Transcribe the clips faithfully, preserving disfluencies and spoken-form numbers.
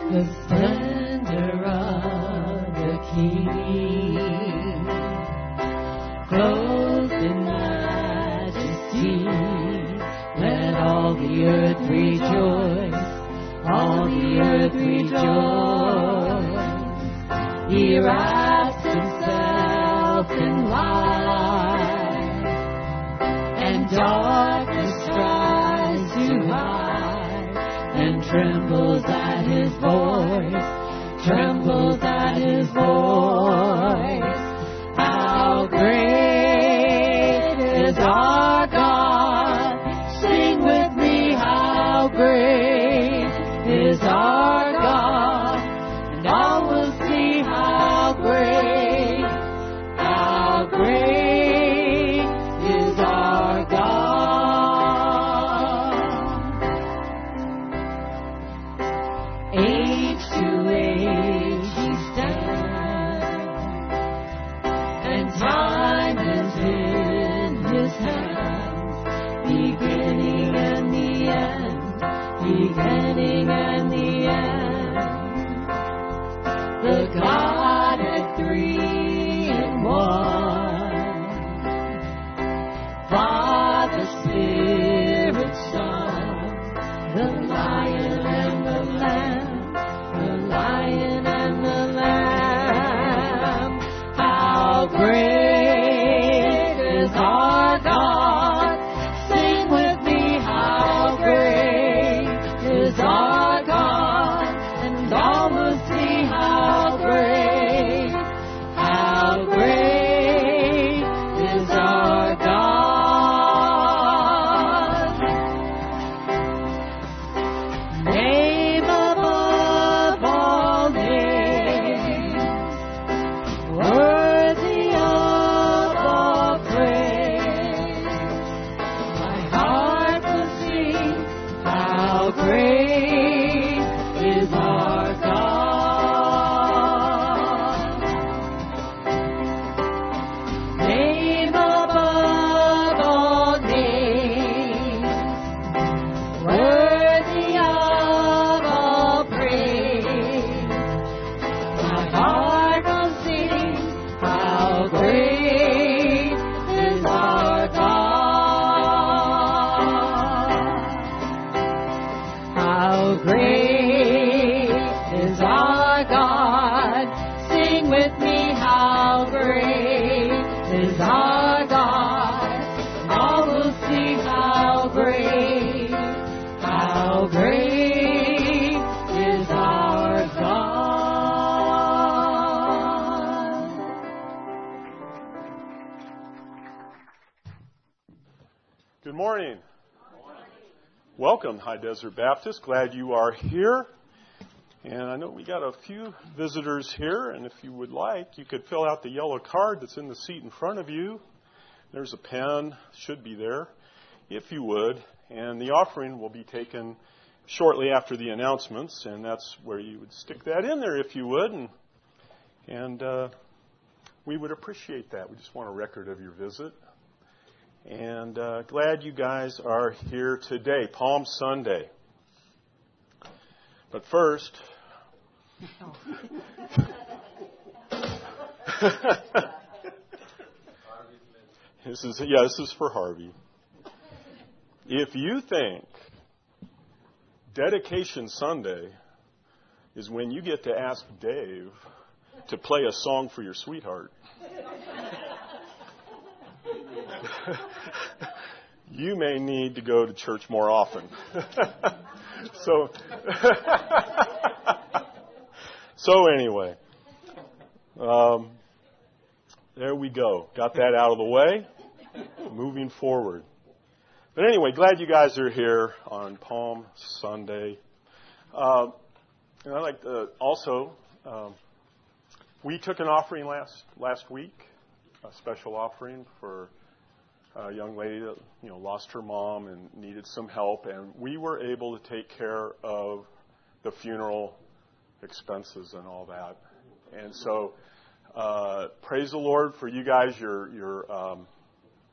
the splendor of the King, clothed in majesty. Let all the earth rejoice, all the earth rejoice. He wraps himself in light, and darkness tries to hide, and trembles at his voice, trembles at his voice. How great is our God! Sing with me, how great is our God! And all will see how great, how great is our God. Age to age he stands, and time is in his hands, beginning and the end, beginning and the end. The Godhead three in one, Father, Spirit, Son, the Lion and the Lamb, the Lion and the Lamb. How great is our God! Sing with me, how great is our God! And all will see how great, how great is our God. Name above all names, worthy of all praise. My heart will sing, how great is our God. Name above all names, worthy of all praise. My heart will sing, how great is our God. How great is our God! Sing with me, how great is our God! All will see how great, how great is our God. Good morning. Welcome, High Desert Baptist. Glad you are here. And I know we got a few visitors here, and if you would like, you could fill out the yellow card that's in the seat in front of you. There's a pen, should be there, if you would. And the offering will be taken shortly after the announcements, and that's where you would stick that in there if you would. And, and uh, we would appreciate that. We just want a record of your visit. And uh, glad you guys are here today, Palm Sunday. But first, this is yeah, this is for Harvey. If you think Dedication Sunday is when you get to ask Dave to play a song for your sweetheart, you may need to go to church more often. so, so anyway, um, there we go. Got that out of the way. Moving forward. But anyway, glad you guys are here on Palm Sunday. Uh, and I'd like to also, um, we took an offering last last week, a special offering for a young lady that you know lost her mom and needed some help, and we were able to take care of the funeral expenses and all that. And so, uh, praise the Lord for you guys. Your your um,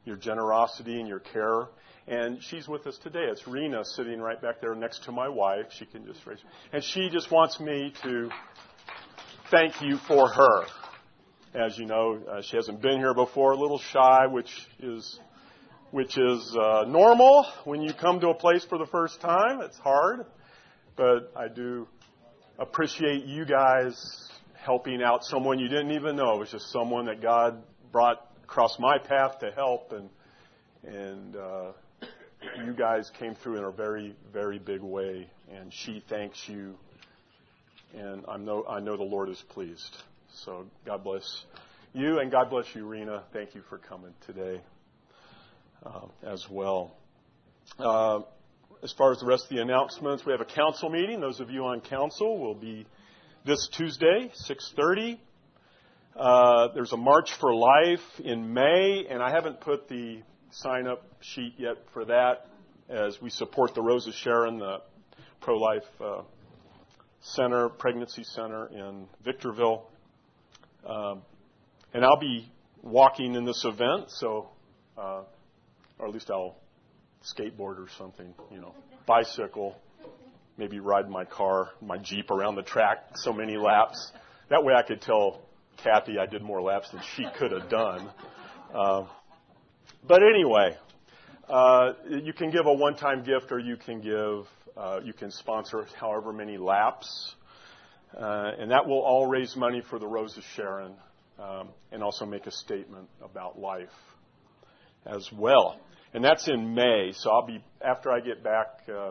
your generosity and your care. And she's with us today. It's Rena sitting right back there next to my wife. She can just raise. And she just wants me to thank you for her. As you know, uh, she hasn't been here before, a little shy, which is which is uh, normal when you come to a place for the first time. It's hard. But I do appreciate you guys helping out someone you didn't even know. It was just someone that God brought across my path to help, and and uh, you guys came through in a very, very big way. And she thanks you, and I know I know the Lord is pleased. So God bless you, and God bless you, Rena. Thank you for coming today uh, as well. Uh, As far as the rest of the announcements, we have a council meeting. Those of you on council will be this Tuesday, six thirty. Uh, there's a March for Life in May, and I haven't put the sign-up sheet yet for that, as we support the Rose of Sharon, the pro-life uh, center, pregnancy center in Victorville. Um, and I'll be walking in this event, so, uh, or at least I'll skateboard or something, you know, bicycle, maybe ride my car, my Jeep around the track so many laps. That way I could tell Kathy I did more laps than she could have done. Uh, but anyway, uh, you can give a one-time gift, or you can give, uh, you can sponsor however many laps. Uh, and that will all raise money for the Rose of Sharon, um, and also make a statement about life as well. And that's in May, so I'll be, after I get back, uh,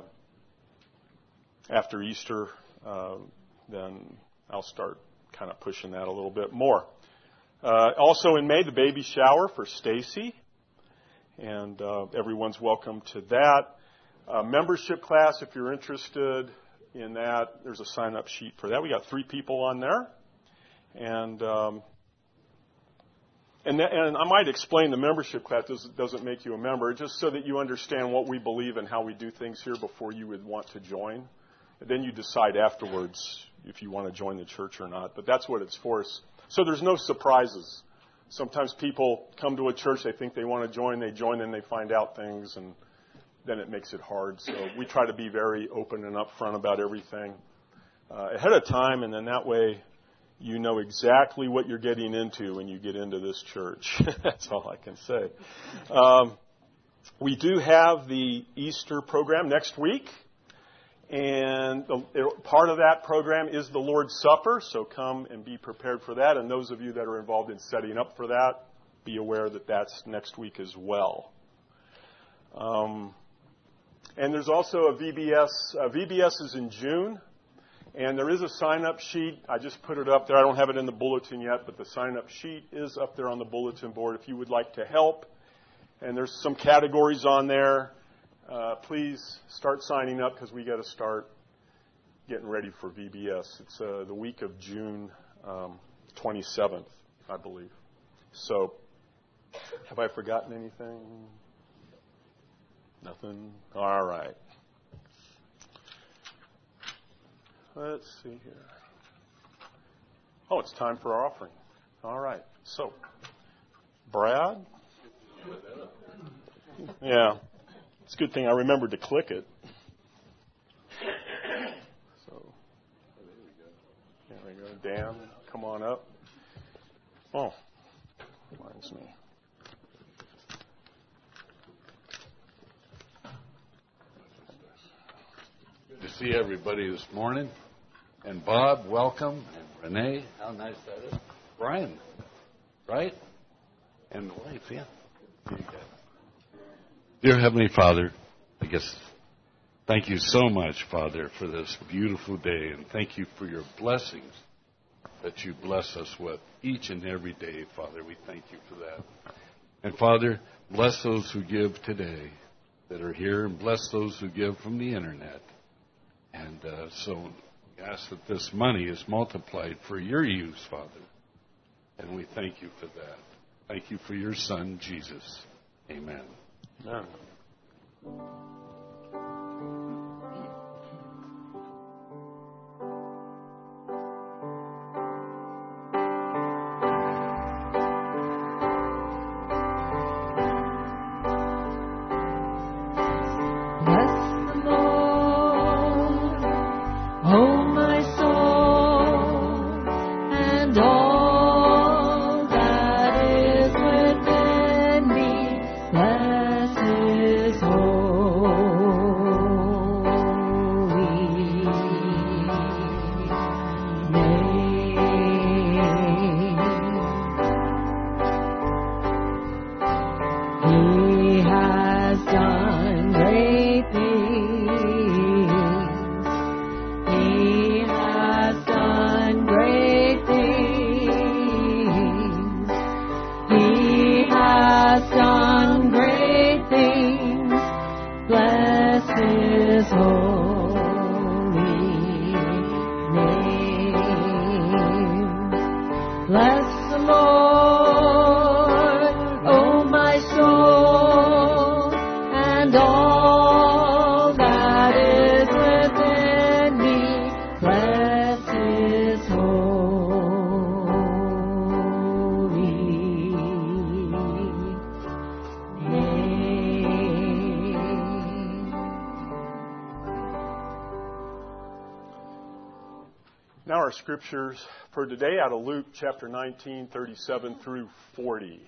after Easter, uh, then I'll start kind of pushing that a little bit more. Uh, also in May, the baby shower for Stacy, and uh, everyone's welcome to that. Uh, membership class, if you're interested in that, there's a sign-up sheet for that. We got three people on there, and um, And, that, and I might explain the membership class doesn't, doesn't make you a member, just so that you understand what we believe and how we do things here before you would want to join. And then you decide afterwards if you want to join the church or not. But that's what it's for. So there's no surprises. Sometimes people come to a church, they think they want to join, they join, and they find out things, and then it makes it hard. So we try to be very open and upfront about everything uh, ahead of time, and then that way you know exactly what you're getting into when you get into this church. That's all I can say. Um, we do have the Easter program next week, and the, it, part of that program is the Lord's Supper, so come and be prepared for that. And those of you that are involved in setting up for that, be aware that that's next week as well. Um, and there's also a V B S. Uh, V B S is in June. And there is a sign-up sheet. I just put it up there. I don't have it in the bulletin yet, but the sign-up sheet is up there on the bulletin board if you would like to help. And there's some categories on there. Uh, please start signing up, because we got to start getting ready for V B S. It's uh, the week of June um, twenty-seventh, I believe. So, have I forgotten anything? Nothing? All right. Let's see here. Oh, it's time for our offering. All right. So, Brad? Yeah. It's a good thing I remembered to click it. So, there we go. Dan, come on up. Oh, reminds me. Good to see everybody this morning. And Bob, welcome. And Renee, how nice that is. Brian, right? And the wife, yeah. There you go. Dear Heavenly Father, I guess thank you so much, Father, for this beautiful day. And thank you for your blessings that you bless us with each and every day, Father. We thank you for that. And Father, bless those who give today that are here, and bless those who give from the internet. And uh, so we ask that this money is multiplied for your use, Father. And we thank you for that. Thank you for your Son, Jesus. Amen. Amen. Our scriptures for today out of Luke chapter nineteen, thirty-seven through forty.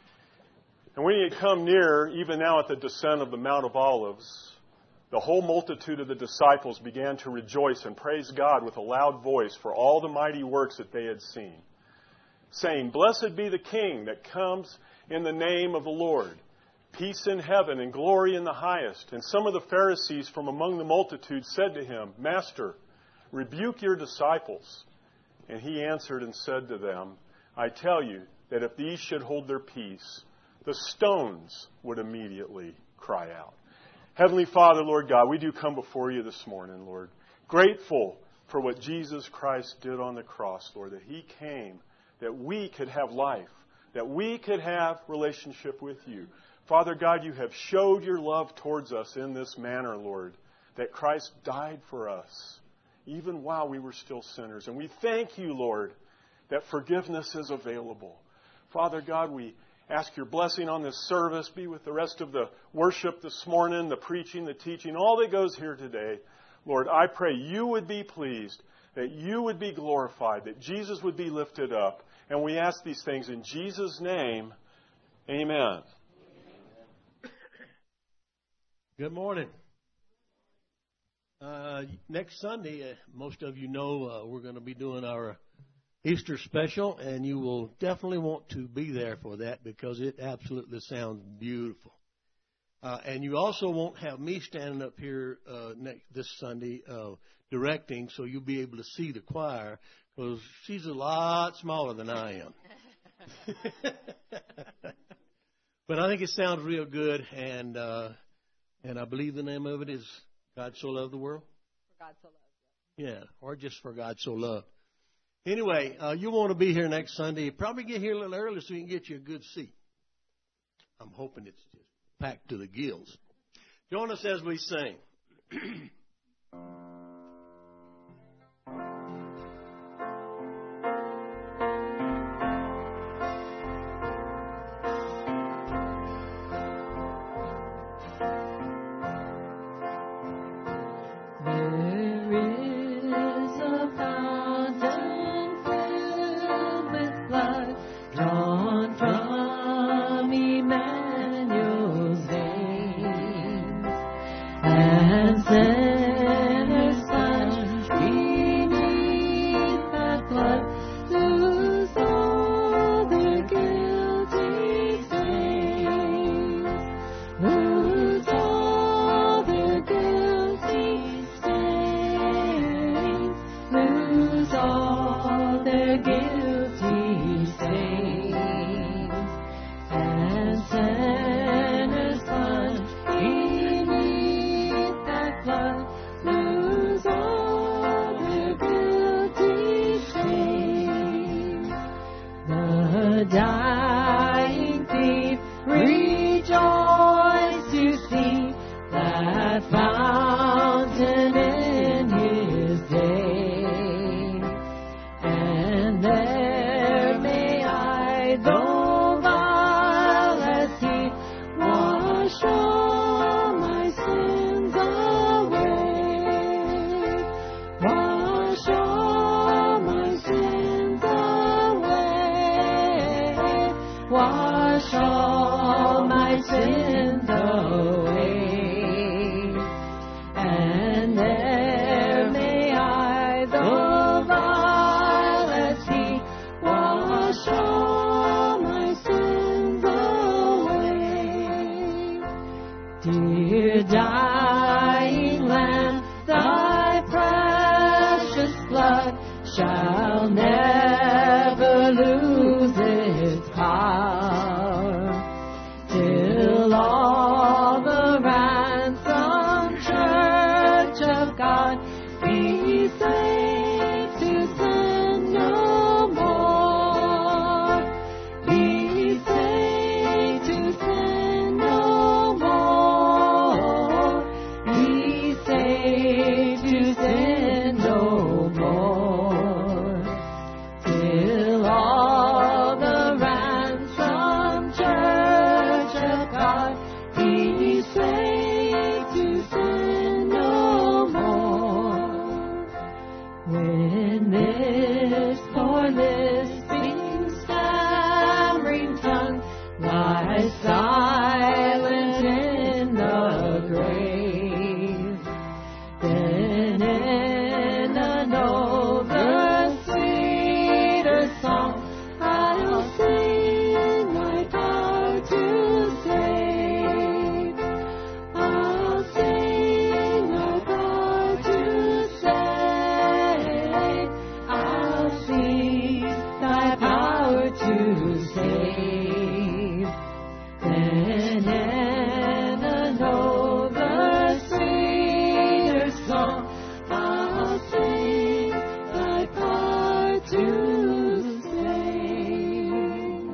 And when he had come near, even now at the descent of the Mount of Olives, the whole multitude of the disciples began to rejoice and praise God with a loud voice for all the mighty works that they had seen, saying, "Blessed be the King that comes in the name of the Lord, peace in heaven and glory in the highest." And some of the Pharisees from among the multitude said to him, "Master, rebuke your disciples." And he answered and said to them, "I tell you that if these should hold their peace, the stones would immediately cry out." Heavenly Father, Lord God, we do come before you this morning, Lord, grateful for what Jesus Christ did on the cross, Lord, that he came, that we could have life, that we could have relationship with you. Father God, you have showed your love towards us in this manner, Lord, that Christ died for us, even while we were still sinners. And we thank you, Lord, that forgiveness is available. Father God, we ask your blessing on this service. Be with the rest of the worship this morning, the preaching, the teaching, all that goes here today. Lord, I pray you would be pleased, that you would be glorified, that Jesus would be lifted up. And we ask these things in Jesus' name. Amen. Good morning. Uh, next Sunday, uh, most of you know uh, we're going to be doing our Easter special, and you will definitely want to be there for that because it absolutely sounds beautiful. Uh, and you also won't have me standing up here uh, next this Sunday uh, directing, so you'll be able to see the choir because she's a lot smaller than I am. But I think it sounds real good, and uh, and I believe the name of it is God So Loved the World? For God So Loved. Yeah, or just For God So Loved. Anyway, uh, you want to be here next Sunday. Probably get here a little early so you can get you a good seat. I'm hoping it's just packed to the gills. Join us as we sing. Wash all my sins away. Dear dying Lamb, thy precious blood shall never lose its power, till all the ransomed church of God be saved to sin no more. Be saved to sin no more. Be saved to sin no more. Till all the ransomed church of God be saved to sin no more. When this poor lisping, stammering tongue lies silent in the grave, then in a nobler, sweeter song I'll sing my power to save. I'll sing my power to save. I'll sing thy power to save. Then in a nobler, sweeter song I'll sing thy power to save.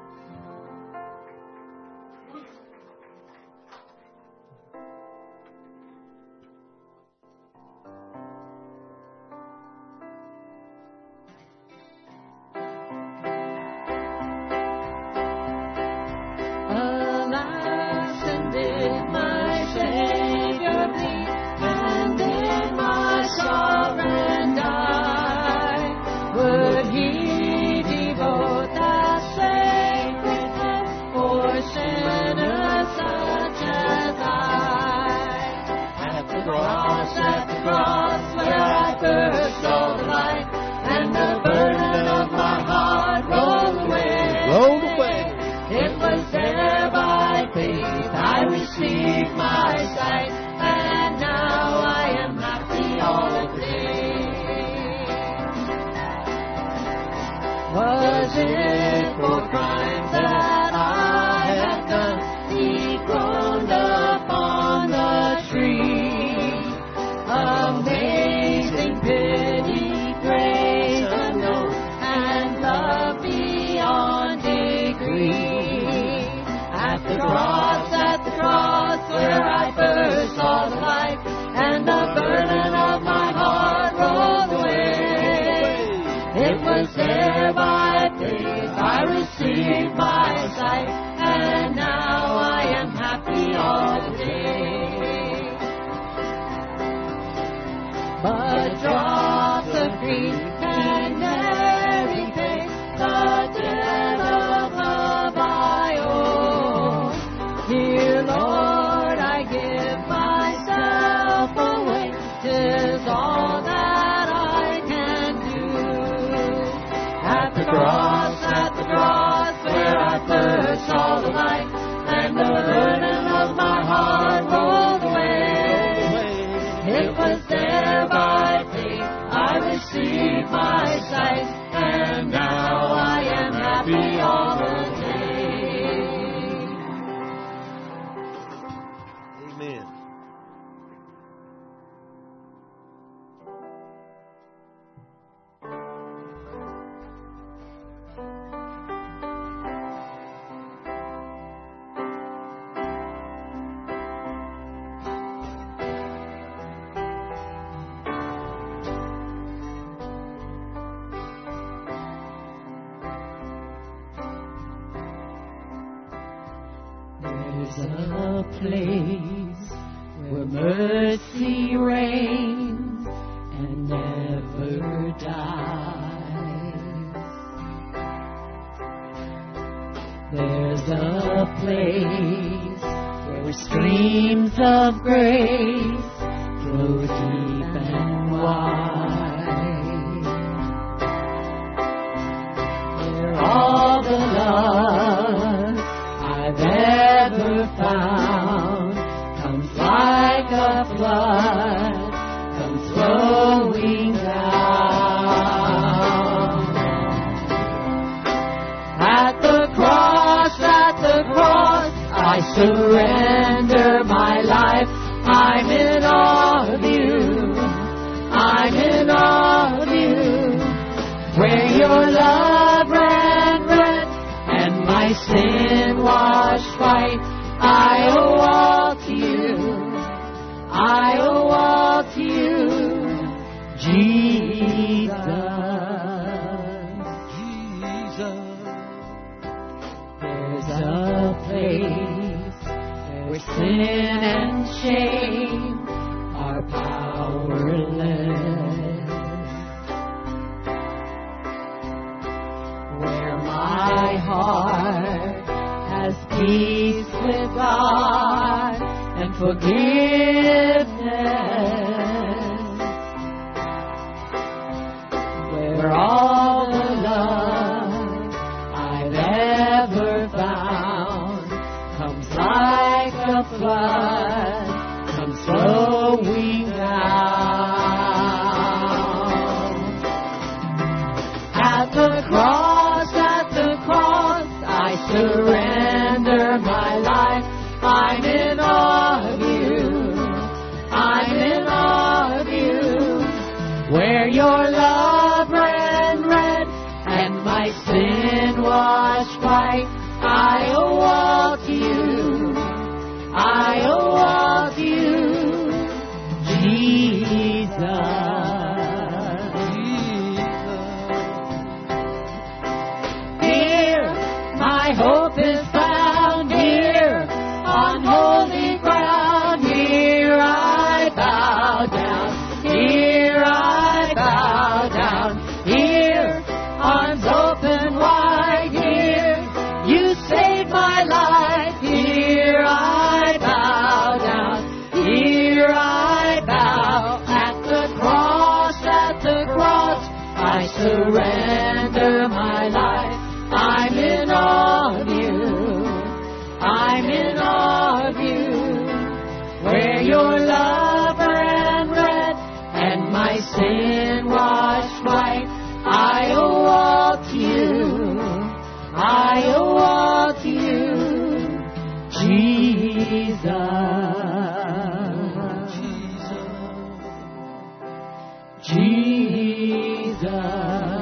Alas, and did my Savior bleed, and did my sovereign die, would he devote that sacred life for sinners such as I? At the cross, at the cross, where I first saw the light, and the burden of my heart rolled away. Rolled away. It was there by faith I received my sight, and now I am happy all day. Was it for crimes that I had done, he groaned upon the tree? Amazing pity, grace unknown, and love beyond degree. At the cross, at the cross, where I first saw the light, and the burden of my heart rolled away. It was there by faith I received my sight, and now I am happy all the day. But drops of grief can never repay the debt of love I owe. Here, Lord, I give myself away. 'Tis all that I can do. At the cross, at the cross, where I first saw the light, and the burden of my heart rolled away. It was there by faith I received my sight, and now I am happy all the day. Amen. There's a place where mercy reigns and never dies. There's a place where streams of grace flow deep and wide. Where all the love I've ever found a flood comes flowing down. At the cross, at the cross, I surrender my life. I'm in awe of you. I'm in awe of you. Where your love ran red and my sin washed white, I owe all to you. I owe all to you, Jesus. Jesus. There's a place where sin and shame are powerless, where my heart has peace with God and forgiveness, where all the love I've ever found comes like a flood, comes flowing down. At the cross, at the cross, I surrender my life. I'm in awe of you. I'm in awe of you. Where your love ran red and my sin washed white, I owe all to you. I owe all to you, Jesus. Here my hope is found, here on holy ground. Here I bow down, here I bow down, here arms open wide, here you saved my life. Here I bow down, here I bow. At the cross, at the cross, I surrender my life. I'm in awe of you. I'm in awe of you. Where your love ran red and my sin washed white, I owe all to you. I owe all to you, Jesus. Jesus. Jesus.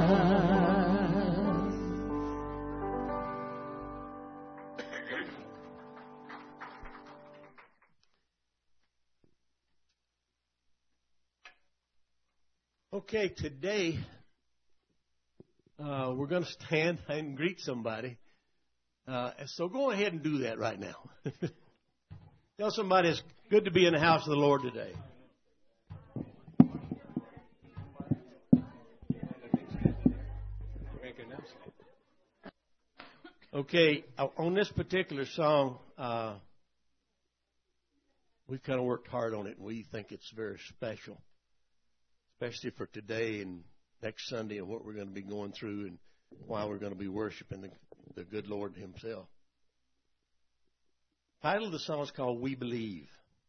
Okay, today uh, we're going to stand and greet somebody. Uh, so go ahead and do that right now. Tell somebody it's good to be in the house of the Lord today. Okay, on this particular song, uh, we've kind of worked hard on it, and we think it's very special, especially for today and next Sunday and what we're going to be going through and why we're going to be worshiping the, the good Lord Himself. The title of the song is called We Believe.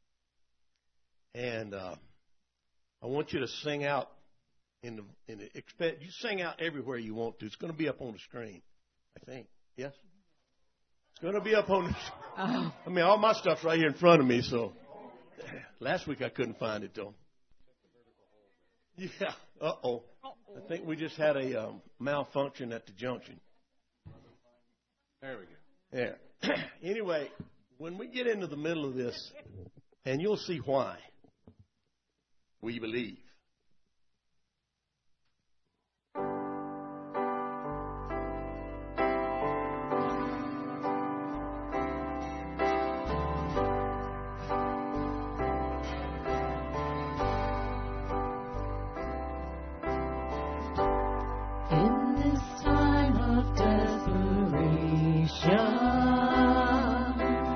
And uh, I want you to sing out in the, in the expect you sing out everywhere you want to. It's going to be up on the screen, I think. Yes? It's going to be up on the screen. I mean, all my stuff's right here in front of me, so last week I couldn't find it, though. Yeah. Uh-oh. I think we just had a um, malfunction at the junction. There we go. Yeah. Anyway, when we get into the middle of this, and you'll see why, we believe.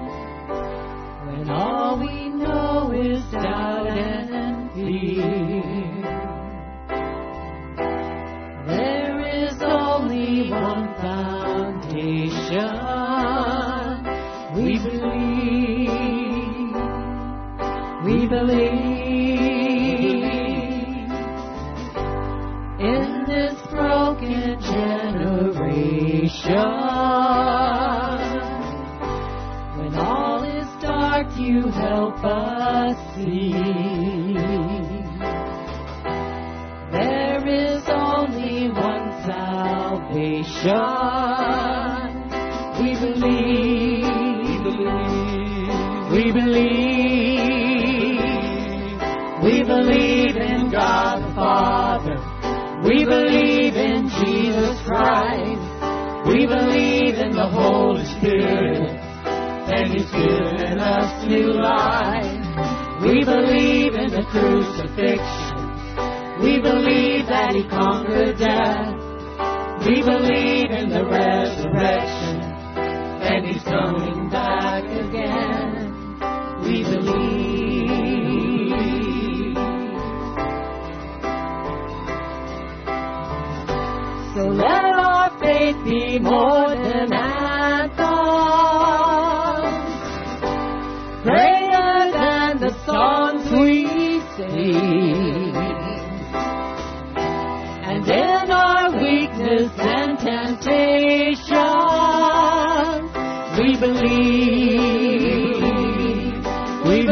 When all we know is doubt and fear, We believe in this broken generation. When all is dark, you help us see. There is only one salvation. We believe, we believe, we believe in God the Father. We believe in Jesus Christ. We believe in the Holy Spirit, and He's given us new life. We believe in the crucifixion. We believe that He conquered death. We believe in the resurrection, and He's coming back again. We believe. So let our faith be more than anthems, greater than the songs we sing. And in our weakness and temptation, we believe, we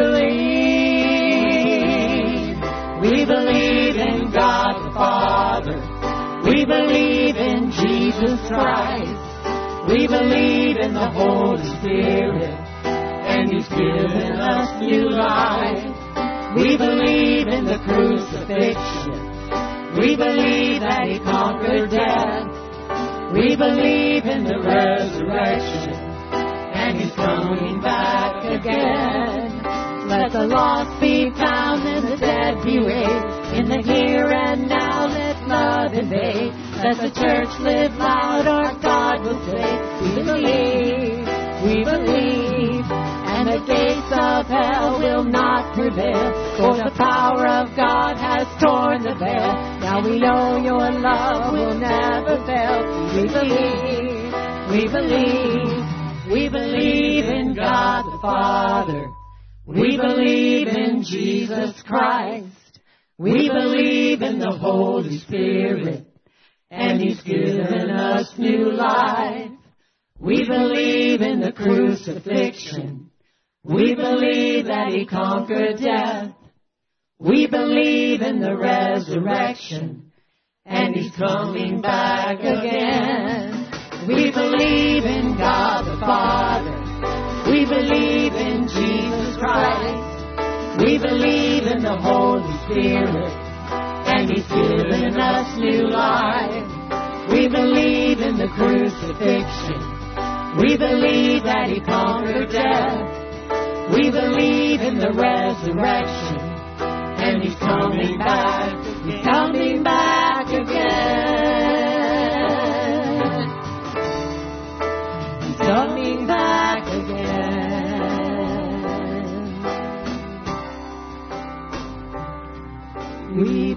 believe, we believe in God the Father. We believe in Jesus Christ. We believe in the Holy Spirit, and He's given us new life. We believe in the crucifixion. We believe that He conquered death. We believe in the resurrection, and He's coming back again. Let the lost be found and the dead be raised. In the here and now let love invade. Let the church live loud, our God will say. We believe, we believe, and the gates of hell will not prevail. For the power of God has torn the veil. Now we know your love will never fail. We believe, we believe, we believe in God the Father. We believe in Jesus Christ. We believe in the Holy Spirit, and He's given us new life. We believe in the crucifixion. We believe that He conquered death. We believe in the resurrection, and He's coming back again. We believe in God the Father. We believe in Jesus Christ. We believe in the Holy Spirit, and He's given us new life. We believe in the crucifixion. We believe that He conquered death. We believe in the resurrection, and He's coming back. He's coming back again. He's coming back again. We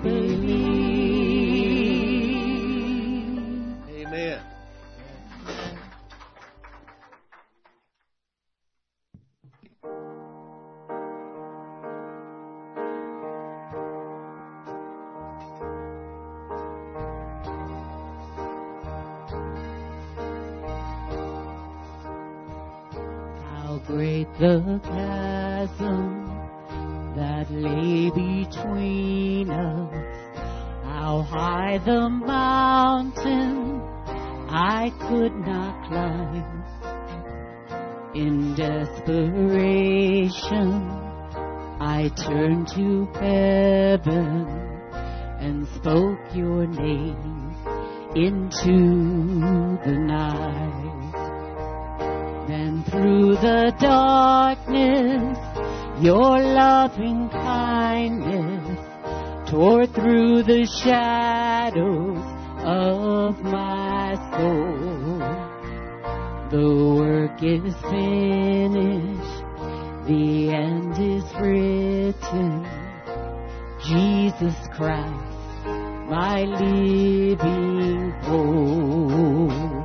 believe. Amen. How great the chasm that lay between us, how high the mountain I could not climb. In desperation, I turned to heaven and spoke your name into the night. Then through the darkness, your loving kindness tore through the shadows of my soul. The work is finished, the end is written. Jesus Christ, my living hope.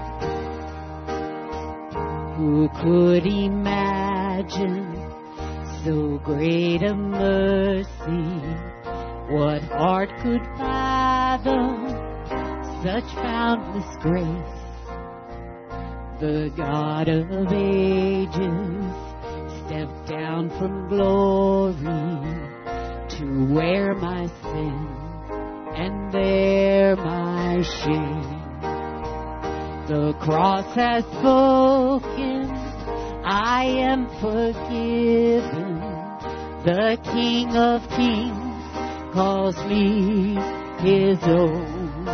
Who could imagine So great a mercy, what heart could fathom such boundless grace? The God of ages stepped down from glory to wear my sin and bear my shame. The cross has spoken, I am forgiven. The King of Kings calls me His own.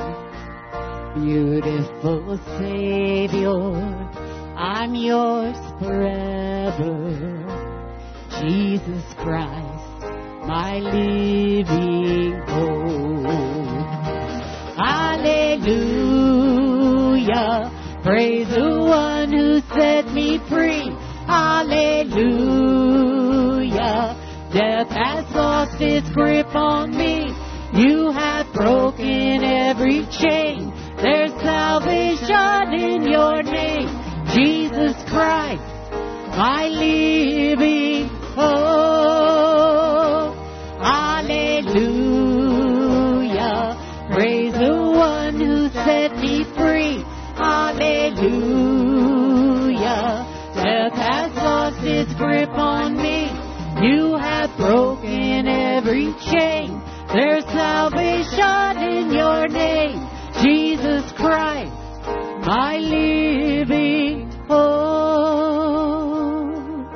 Beautiful Savior, I'm yours forever. Jesus Christ, my living hope. Hallelujah, praise the one who set me free. Hallelujah, death has lost its grip on me. You have broken every chain. There's salvation in your name, Jesus Christ, my living hope. Hallelujah, praise the one who set me free. Hallelujah, death has lost its grip on me. You have broken every chain. There's salvation in your name, Jesus Christ, my living hope.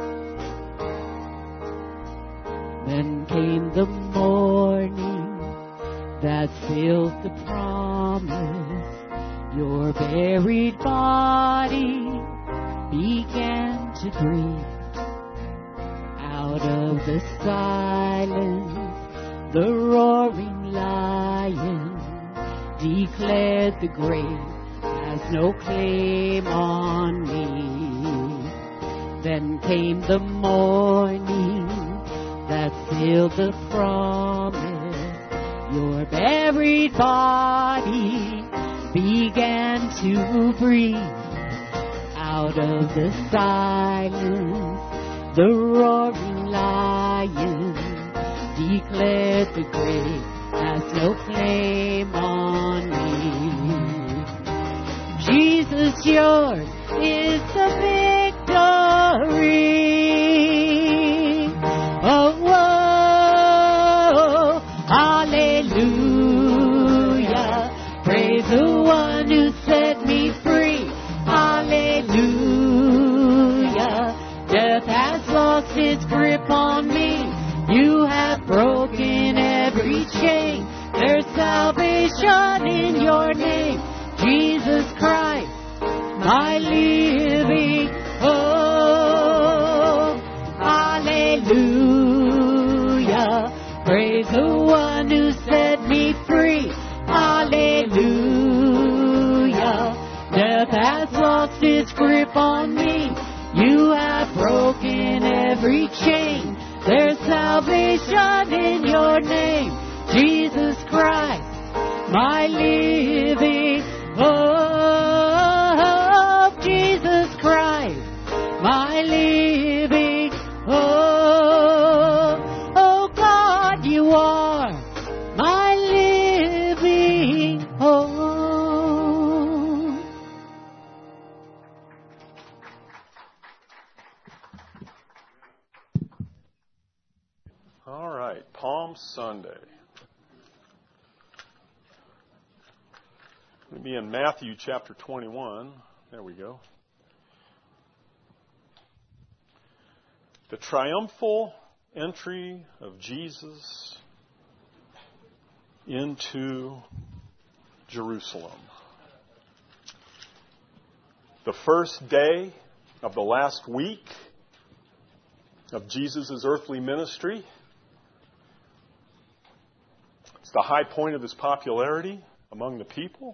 Then came the morning that sealed the promise. Your buried body began to breathe. Out of the silence, the roaring lion declared the grave has no claim on me. Then came the morning that sealed the promise. Your buried body began to breathe. Out of the silence, the roaring lion declared the grave has no claim on me. Jesus, yours is the victory. Oh, whoa, hallelujah. Praise the one who set me free. Hallelujah. Death has lost its grip on me. You have broken every chain. There's salvation in your name, Jesus Christ, my living hope. Hallelujah, praise the one who set me free. Hallelujah, death has lost its grip on me. You have broken every chain. There's salvation in your name, Jesus Christ, my living hope. Jesus Christ, my living hope. Oh God, you are my living hope. All right, Palm Sunday. We'll be in Matthew chapter twenty-one. There we go. The triumphal entry of Jesus into Jerusalem. The first day of the last week of Jesus' earthly ministry. It's the high point of his popularity among the people.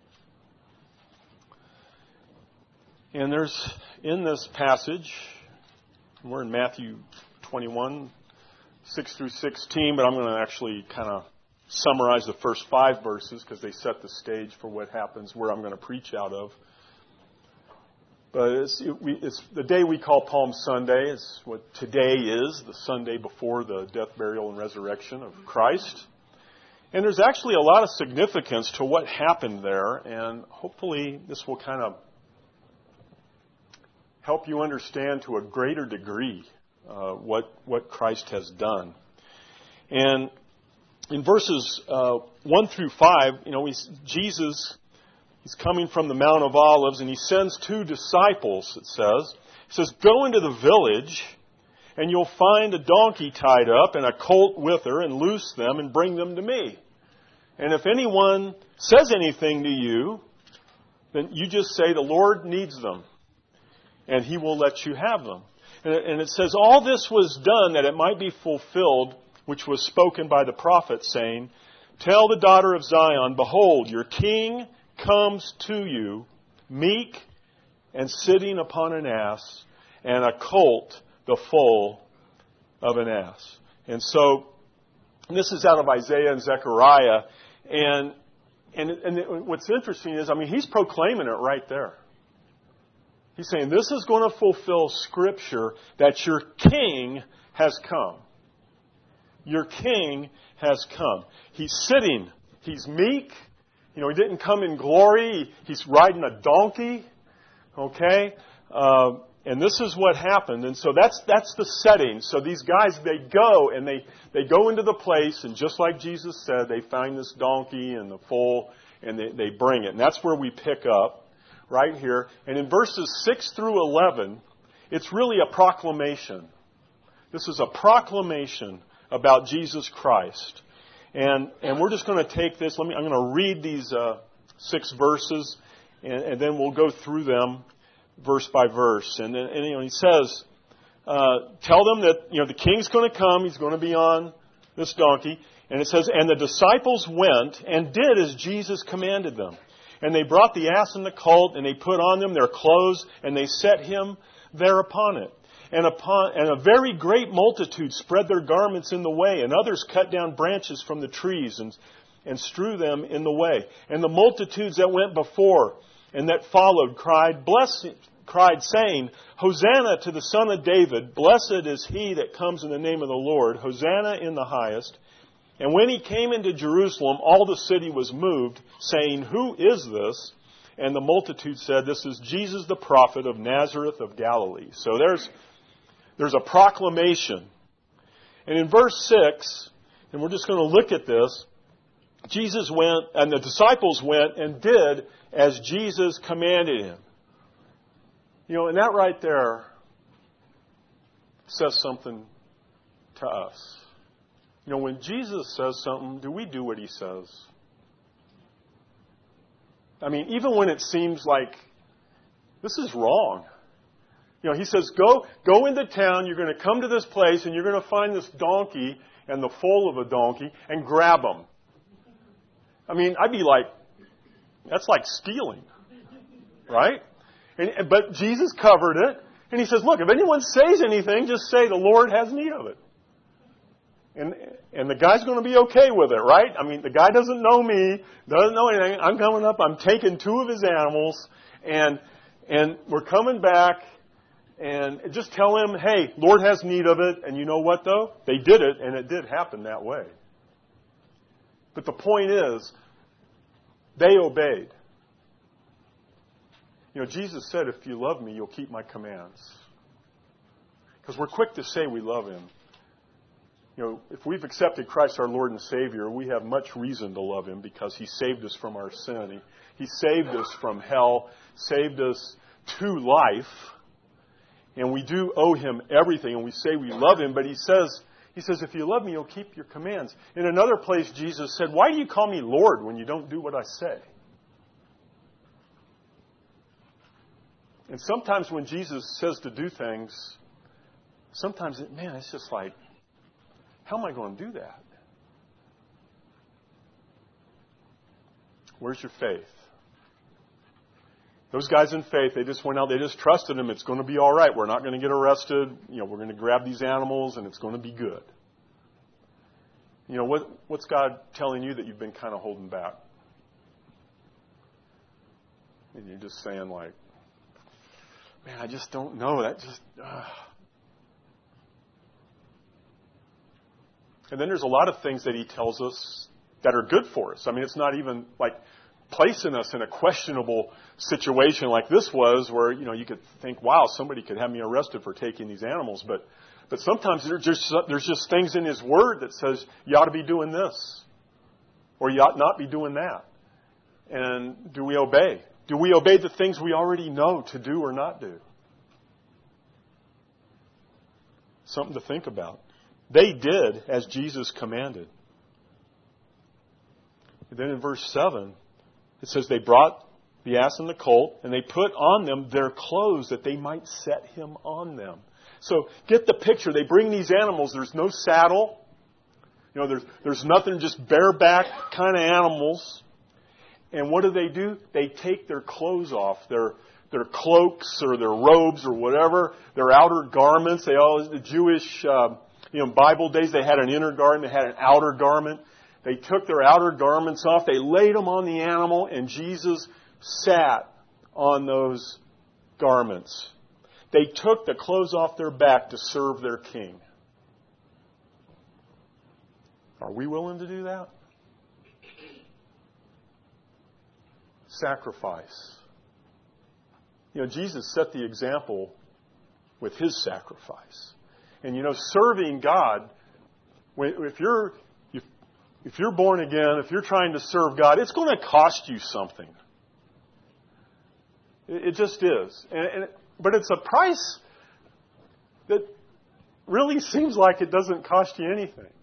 And there's, in this passage, we're in Matthew twenty-one, six through sixteen, but I'm going to actually kind of summarize the first five verses because they set the stage for what happens, where I'm going to preach out of. But it's, it, we, it's the day we call Palm Sunday. It's what today is, the Sunday before the death, burial, and resurrection of Christ. And there's actually a lot of significance to what happened there, and hopefully this will kind of help you understand to a greater degree uh, what what Christ has done. And in verses uh, one through five, you know, he's, Jesus, he's coming from the Mount of Olives, and he sends two disciples, it says. He says, "Go into the village, and you'll find a donkey tied up and a colt with her, and loose them and bring them to me. And if anyone says anything to you, then you just say, the Lord needs them, and he will let you have them." And it says, "All this was done that it might be fulfilled, which was spoken by the prophet, saying, Tell the daughter of Zion, behold, your king comes to you, meek and sitting upon an ass, and a colt, the foal of an ass." And so, this is out of Isaiah and Zechariah. And, and, and what's interesting is, I mean, he's proclaiming it right there. He's saying, this is going to fulfill Scripture that your king has come. Your king has come. He's sitting. He's meek. You know, he didn't come in glory. He's riding a donkey. Okay? Uh, and this is what happened. And so that's that's the setting. So these guys, they go and they, they go into the place, and just like Jesus said, they find this donkey and the foal, and they, they bring it. And that's where we pick up, right here. And in verses six through eleven, it's really a proclamation. This is a proclamation about Jesus Christ. And and we're just going to take this. Let me. I'm going to read these uh, six verses, and, and then we'll go through them verse by verse. And, and you know, he says, uh, "Tell them that you know the king's going to come. He's going to be on this donkey." And it says, "And the disciples went and did as Jesus commanded them. And they brought the ass and the colt, and they put on them their clothes, and they set him there upon it. And upon and a very great multitude spread their garments in the way, and others cut down branches from the trees and, and strew them in the way. And the multitudes that went before and that followed cried, blessed, cried, saying, Hosanna to the Son of David! Blessed is he that comes in the name of the Lord! Hosanna in the highest! And when he came into Jerusalem, all the city was moved, saying, Who is this? And the multitude said, This is Jesus the prophet of Nazareth of Galilee." So there's there's a proclamation. And in verse six, and we're just going to look at this, Jesus went, and the disciples went and did as Jesus commanded him. You know, and that right there says something to us. You know, when Jesus says something, do we do what he says? I mean, even when it seems like this is wrong. You know, he says, go go into town, you're going to come to this place, and you're going to find this donkey and the foal of a donkey, and grab them. I mean, I'd be like, that's like stealing, right? And, but Jesus covered it, and he says, look, if anyone says anything, just say the Lord has need of it. And and the guy's going to be okay with it, right? I mean, the guy doesn't know me, doesn't know anything. I'm coming up, I'm taking two of his animals, and and we're coming back, and just tell him, hey, Lord has need of it. And you know what, though? They did it, and it did happen that way. But the point is, they obeyed. You know, Jesus said, if you love me, you'll keep my commands. Because we're quick to say we love him. You know, if we've accepted Christ our Lord and Savior, we have much reason to love him because he saved us from our sin. He, he saved us from hell, saved us to life. And we do owe him everything, and we say we love him, but he says, he says, if you love me, you'll keep your commands. In another place, Jesus said, why do you call me Lord when you don't do what I say? And sometimes when Jesus says to do things, sometimes, it, man, it's just like, how am I going to do that? Where's your faith? Those guys in faith, they just went out, they just trusted him. It's going to be all right. We're not going to get arrested. You know, we're going to grab these animals, and it's going to be good. You know, what what's God telling you that you've been kind of holding back? And you're just saying like, man, I just don't know. That just... Uh. And then there's a lot of things that he tells us that are good for us. I mean, it's not even like placing us in a questionable situation like this was, where, you know, you could think, wow, somebody could have me arrested for taking these animals. But but sometimes there's just, there's just things in his word that says you ought to be doing this, or you ought not be doing that. And do we obey? Do we obey the things we already know to do or not do? Something to think about. They did as Jesus commanded. And then in verse seven, it says they brought the ass and the colt, and they put on them their clothes that they might set him on them. So get the picture. They bring these animals. There's no saddle. You know, there's, there's nothing, just bareback kind of animals. And what do they do? They take their clothes off, their their cloaks or their robes or whatever, their outer garments. They all, the Jewish, uh, you know, Bible days, they had an inner garment, they had an outer garment. They took their outer garments off, they laid them on the animal, and Jesus sat on those garments. They took the clothes off their back to serve their king. Are we willing to do that? Sacrifice. You know, Jesus set the example with his sacrifice. And you know, serving God, if you're if, if you're born again, if you're trying to serve God, it's going to cost you something. It, it just is. And, and, but it's a price that really seems like it doesn't cost you anything.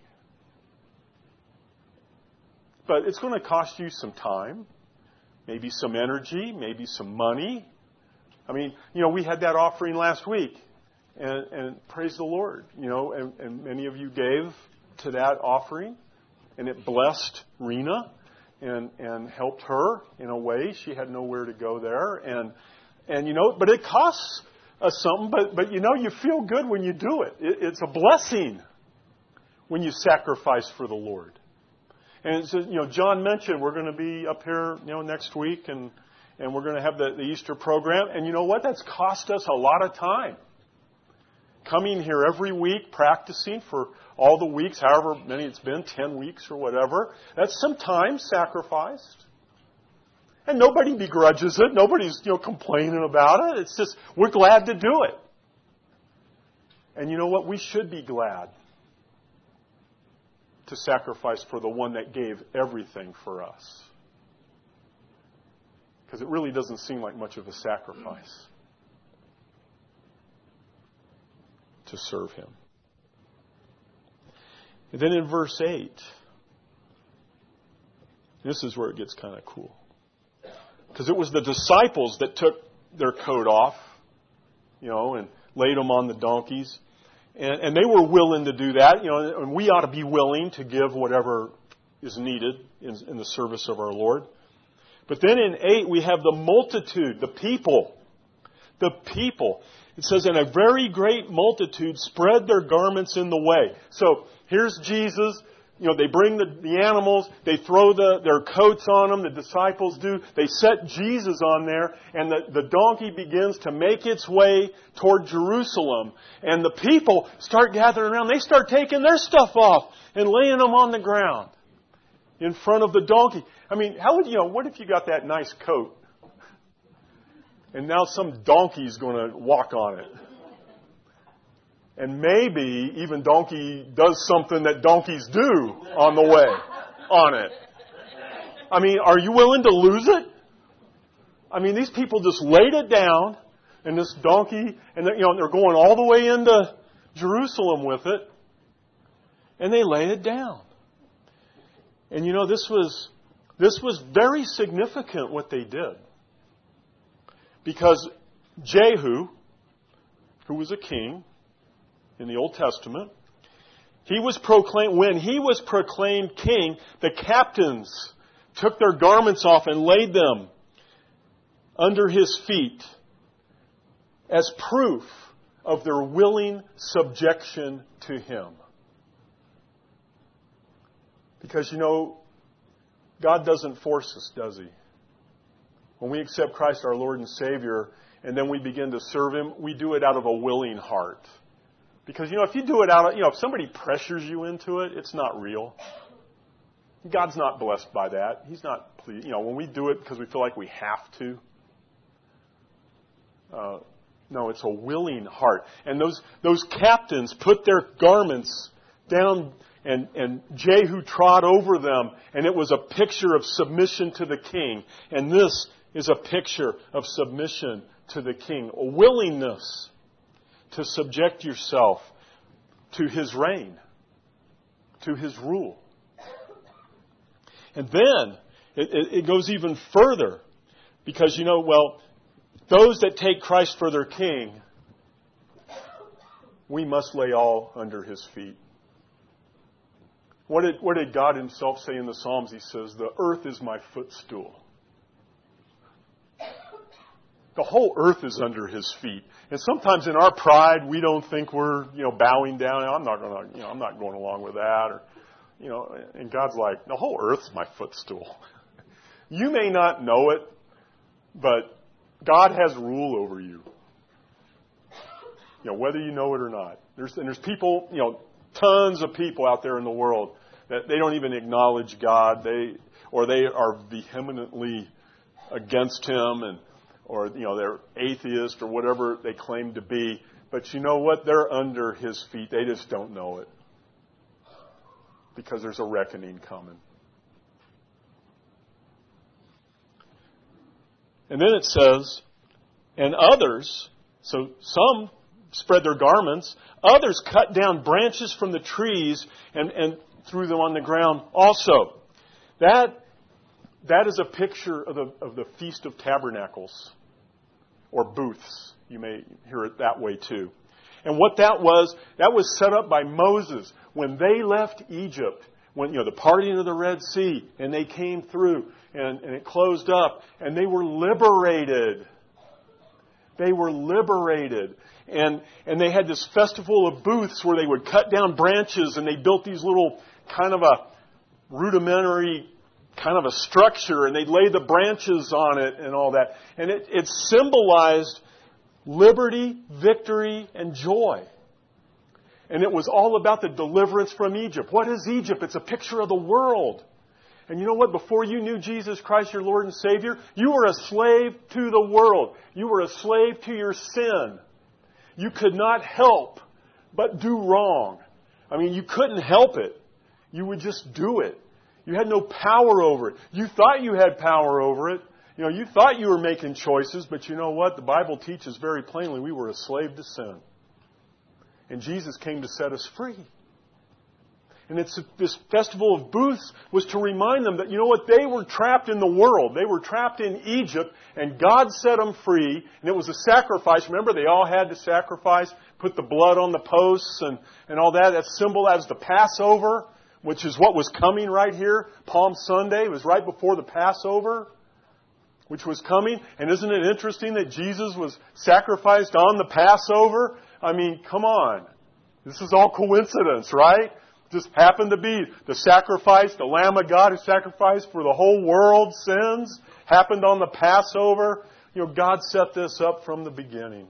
But it's going to cost you some time, maybe some energy, maybe some money. I mean, you know, we had that offering last week. And, and praise the Lord, you know, and, and many of you gave to that offering, and it blessed Rena and and helped her in a way. She had nowhere to go there, and and you know, but it costs us something. But but you know, you feel good when you do it. it it's a blessing when you sacrifice for the Lord. And so, you know, John mentioned we're going to be up here, you know, next week, and and we're going to have the, the Easter program. And you know what? That's cost us a lot of time. Coming here every week, practicing for all the weeks, however many it's been, ten weeks or whatever. That's some time sacrificed. And nobody begrudges it. Nobody's, you know, complaining about it. It's just, we're glad to do it. And you know what? We should be glad to sacrifice for the one that gave everything for us. Because it really doesn't seem like much of a sacrifice to serve him. And then in verse eight, this is where it gets kind of cool. Because it was the disciples that took their coat off, you know, and laid them on the donkeys. And, and they were willing to do that, you know, and we ought to be willing to give whatever is needed in, in the service of our Lord. But then in eight, we have the multitude, the people. The people. It says, and a very great multitude spread their garments in the way. So here's Jesus. You know, they bring the, the animals. They throw the, their coats on them. The disciples do. They set Jesus on there. And the, the donkey begins to make its way toward Jerusalem. And the people start gathering around. They start taking their stuff off and laying them on the ground in front of the donkey. I mean, how would you know, what if you got that nice coat? And now some donkey's going to walk on it. And maybe even donkey does something that donkeys do on the way on it. I mean, are you willing to lose it? I mean, these people just laid it down, and this donkey, and you know, they're going all the way into Jerusalem with it, and they lay it down. And you know, this was this was very significant what they did. Because Jehu, who was a king in the Old Testament, he was proclaimed, when he was proclaimed king, the captains took their garments off and laid them under his feet as proof of their willing subjection to him. Because, you know, God doesn't force us, does he? When we accept Christ our Lord and Savior and then we begin to serve Him, we do it out of a willing heart. Because, you know, if you do it out of, you know, if somebody pressures you into it, it's not real. God's not blessed by that. He's not pleased. You know, when we do it because we feel like we have to. Uh, no, it's a willing heart. And those those captains put their garments down, and, and Jehu trod over them, and it was a picture of submission to the king. And this is a picture of submission to the king. A willingness to subject yourself to his reign, to his rule. And then it, it, it goes even further, because, you know, well, those that take Christ for their king, we must lay all under his feet. What did, what did God himself say in the Psalms? He says, the earth is my footstool. The whole earth is under his feet. And sometimes in our pride, we don't think we're, you know, bowing down. I'm not going to, you know, I'm not going along with that. Or, you know, and God's like, the whole earth's my footstool. You may not know it, but God has rule over you. You know, whether you know it or not. There's, and there's people, you know, tons of people out there in the world that they don't even acknowledge God. They, or they are vehemently against him, and or, you know, they're atheist or whatever they claim to be. But you know what? They're under his feet. They just don't know it. Because there's a reckoning coming. And then it says, and others, so some spread their garments, others cut down branches from the trees and, and threw them on the ground also. That, that is a picture of the, of the Feast of Tabernacles. Or booths. You may hear it that way too. And what that was, that was set up by Moses when they left Egypt. When, you know, the parting of the Red Sea, and they came through, and, and it closed up, and they were liberated. They were liberated. And, and they had this festival of booths where they would cut down branches, and they built these little kind of a rudimentary kind of a structure, and they'd lay the branches on it and all that. And it, it symbolized liberty, victory, and joy. And it was all about the deliverance from Egypt. What is Egypt? It's a picture of the world. And you know what? Before you knew Jesus Christ, your Lord and Savior, you were a slave to the world. You were a slave to your sin. You could not help but do wrong. I mean, you couldn't help it. You would just do it. You had no power over it. You thought you had power over it. You know, you thought you were making choices, but you know what? The Bible teaches very plainly we were a slave to sin. And Jesus came to set us free. And it's this festival of booths was to remind them that, you know what? They were trapped in the world. They were trapped in Egypt, and God set them free. And it was a sacrifice. Remember, they all had to sacrifice, put the blood on the posts and, and all that. That symbolized the Passover, which is what was coming right here. Palm Sunday was right before the Passover, which was coming. And isn't it interesting that Jesus was sacrificed on the Passover? I mean, come on. This is all coincidence, right? Just happened to be the sacrifice, the Lamb of God who sacrificed for the whole world's sins, happened on the Passover. You know, God set this up from the beginning.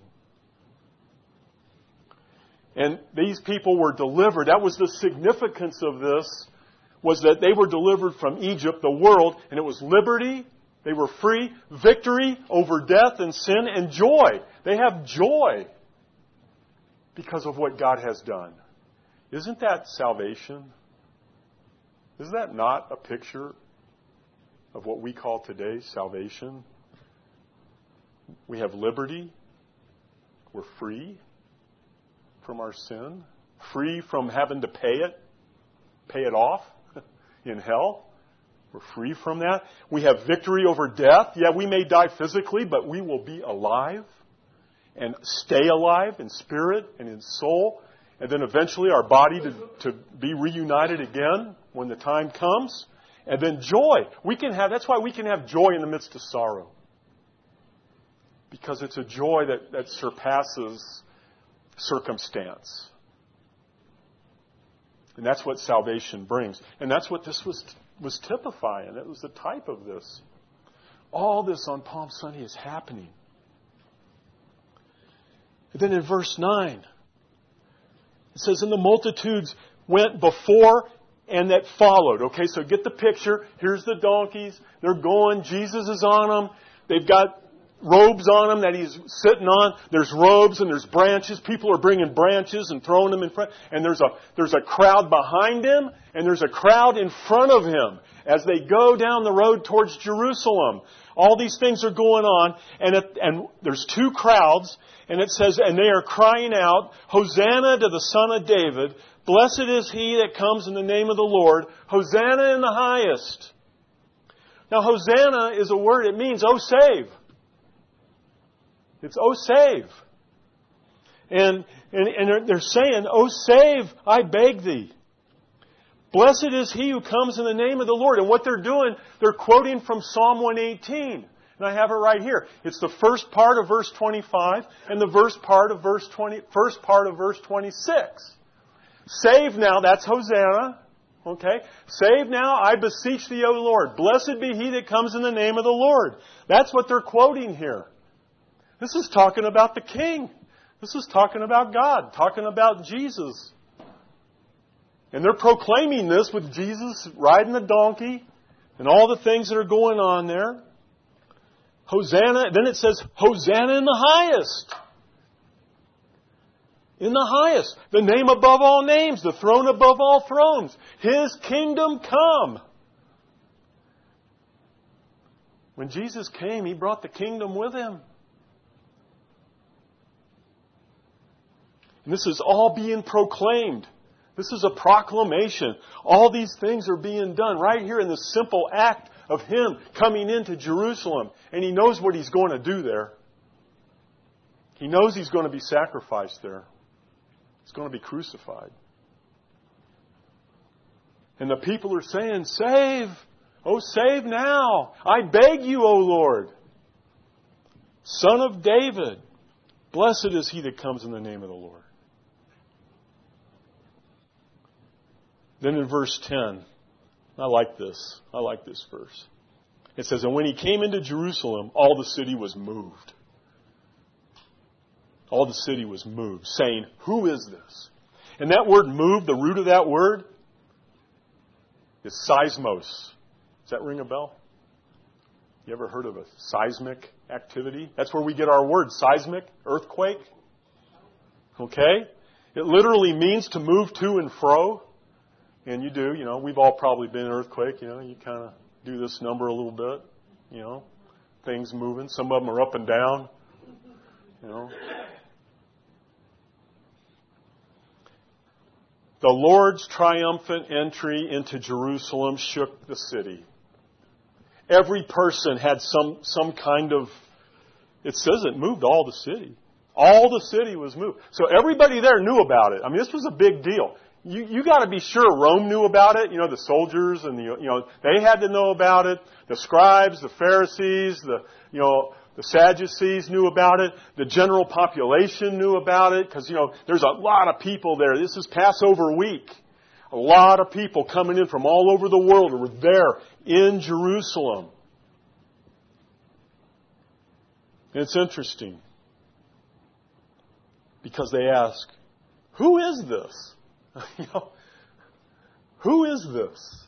And these people were delivered. That was the significance of this, was that they were delivered from Egypt, the world, and it was liberty. They were free, victory over death and sin, and joy. They have joy because of what God has done. Isn't that salvation? Is that not a picture of what we call today salvation? We have liberty. We're free from our sin, free from having to pay it, pay it off in hell. We're free from that. We have victory over death. Yeah, we may die physically, but we will be alive and stay alive in spirit and in soul. And then eventually our body to, to be reunited again when the time comes. And then joy. We can have, that's why we can have joy in the midst of sorrow. Because it's a joy that, that surpasses circumstance. And that's what salvation brings. And that's what this was was typifying. It was the type of this. All this on Palm Sunday is happening. And then in verse nine, it says, and the multitudes went before and that followed. Okay, so get the picture. Here's the donkeys. They're going. Jesus is on them. They've got robes on them that he's sitting on. There's robes and there's branches. People are bringing branches and throwing them in front. And there's a there's a crowd behind him and there's a crowd in front of him as they go down the road towards Jerusalem. All these things are going on, and it, and there's two crowds, and it says, and they are crying out, Hosanna to the Son of David. Blessed is he that comes in the name of the Lord. Hosanna in the highest. Now, Hosanna is a word, it means, oh, save. It's, oh, save. And, and, and they're saying, oh, save, I beg thee. Blessed is he who comes in the name of the Lord. And what they're doing, they're quoting from Psalm one eighteen. And I have it right here. It's the first part of verse twenty-five and the verse part of verse twenty, first part of verse twenty-six. Save now, that's Hosanna. Okay? Save now, I beseech thee, O Lord. Blessed be he that comes in the name of the Lord. That's what they're quoting here. This is talking about the King. This is talking about God, talking about Jesus. And they're proclaiming this with Jesus riding the donkey and all the things that are going on there. Hosanna, then it says, Hosanna in the highest. In the highest. The name above all names, the throne above all thrones. His kingdom come. When Jesus came, He brought the kingdom with Him. And this is all being proclaimed. This is a proclamation. All these things are being done right here in the simple act of Him coming into Jerusalem. And He knows what He's going to do there. He knows He's going to be sacrificed there. He's going to be crucified. And the people are saying, save! Oh, save now! I beg you, O Lord! Son of David! Blessed is he that comes in the name of the Lord. Then in verse ten, I like this. I like this verse. It says, and when he came into Jerusalem, all the city was moved. All the city was moved, saying, who is this? And that word moved, the root of that word is seismos. Does that ring a bell? You ever heard of a seismic activity? That's where we get our word seismic, earthquake. Okay? It literally means to move to and fro. And you do, you know, we've all probably been in an earthquake, you know, you kind of do this number a little bit, you know, things moving. Some of them are up and down, you know. The Lord's triumphant entry into Jerusalem shook the city. Every person had some, some kind of, it says it moved all the city. All the city was moved. So everybody there knew about it. I mean, this was a big deal. You you got to be sure Rome knew about it. You know, the soldiers and the you know they had to know about it. The scribes, the Pharisees, the you know the Sadducees knew about it. The general population knew about it because you know there's a lot of people there. This is Passover week. A lot of people coming in from all over the world were there in Jerusalem. And it's interesting because they ask, "Who is this?" You know, who is this?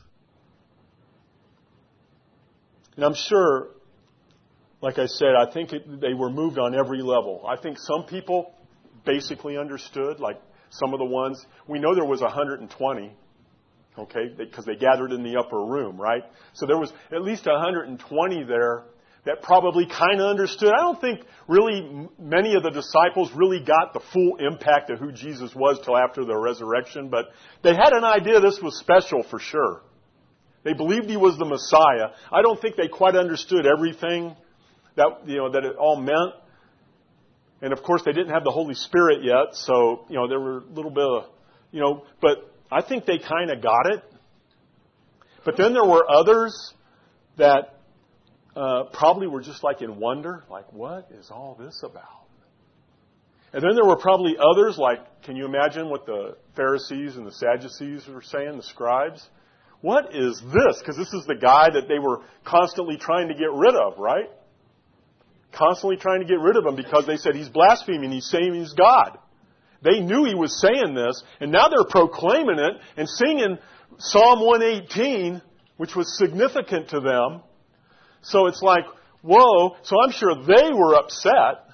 And I'm sure, like I said, I think it, they were moved on every level. I think some people basically understood, like some of the ones, we know there was one hundred twenty, okay, because they gathered in the upper room, right? So there was at least one hundred twenty there that probably kind of understood. I don't think really many of the disciples really got the full impact of who Jesus was till after the resurrection, but they had an idea this was special for sure. They believed He was the Messiah. I don't think they quite understood everything that, you know, that it all meant. And of course they didn't have the Holy Spirit yet, so, you know, there were a little bit of, you know, but I think they kind of got it. But then there were others that Uh, probably were just like in wonder, like, what is all this about? And then there were probably others, like, can you imagine what the Pharisees and the Sadducees were saying, the scribes? What is this? Because this is the guy that they were constantly trying to get rid of, right? constantly trying to get rid of him because they said he's blaspheming, he's saying he's God. They knew he was saying this, and now they're proclaiming it and singing Psalm one eighteen, which was significant to them. So it's like, whoa. So I'm sure they were upset.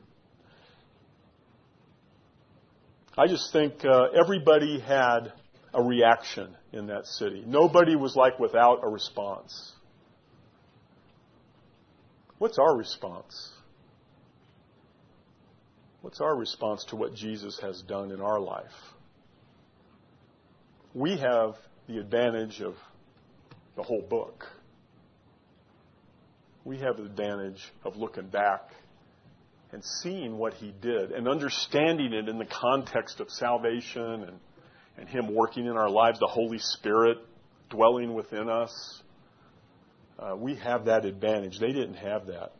I just think uh, everybody had a reaction in that city. Nobody was like without a response. What's our response? What's our response to what Jesus has done in our life? We have the advantage of the whole book. We have the advantage of looking back and seeing what he did and understanding it in the context of salvation and, and him working in our lives, the Holy Spirit dwelling within us. Uh, we have that advantage. They didn't have that.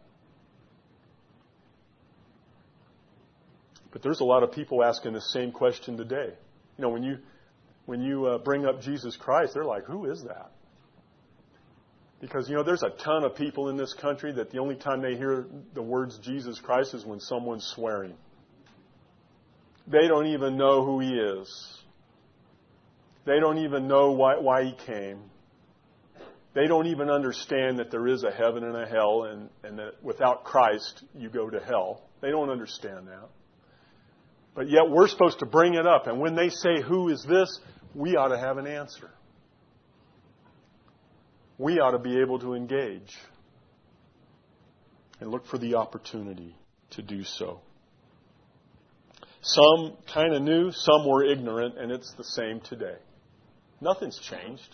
But there's a lot of people asking the same question today. You know, when you when you uh, bring up Jesus Christ, they're like, who is that? Because, you know, there's a ton of people in this country that the only time they hear the words Jesus Christ is when someone's swearing. They don't even know who he is. They don't even know why, why he came. They don't even understand that there is a heaven and a hell and, and that without Christ you go to hell. They don't understand that. But yet we're supposed to bring it up. And when they say, who is this? We ought to have an answer. We ought to be able to engage and look for the opportunity to do so. Some kind of knew, some were ignorant, and it's the same today. Nothing's changed.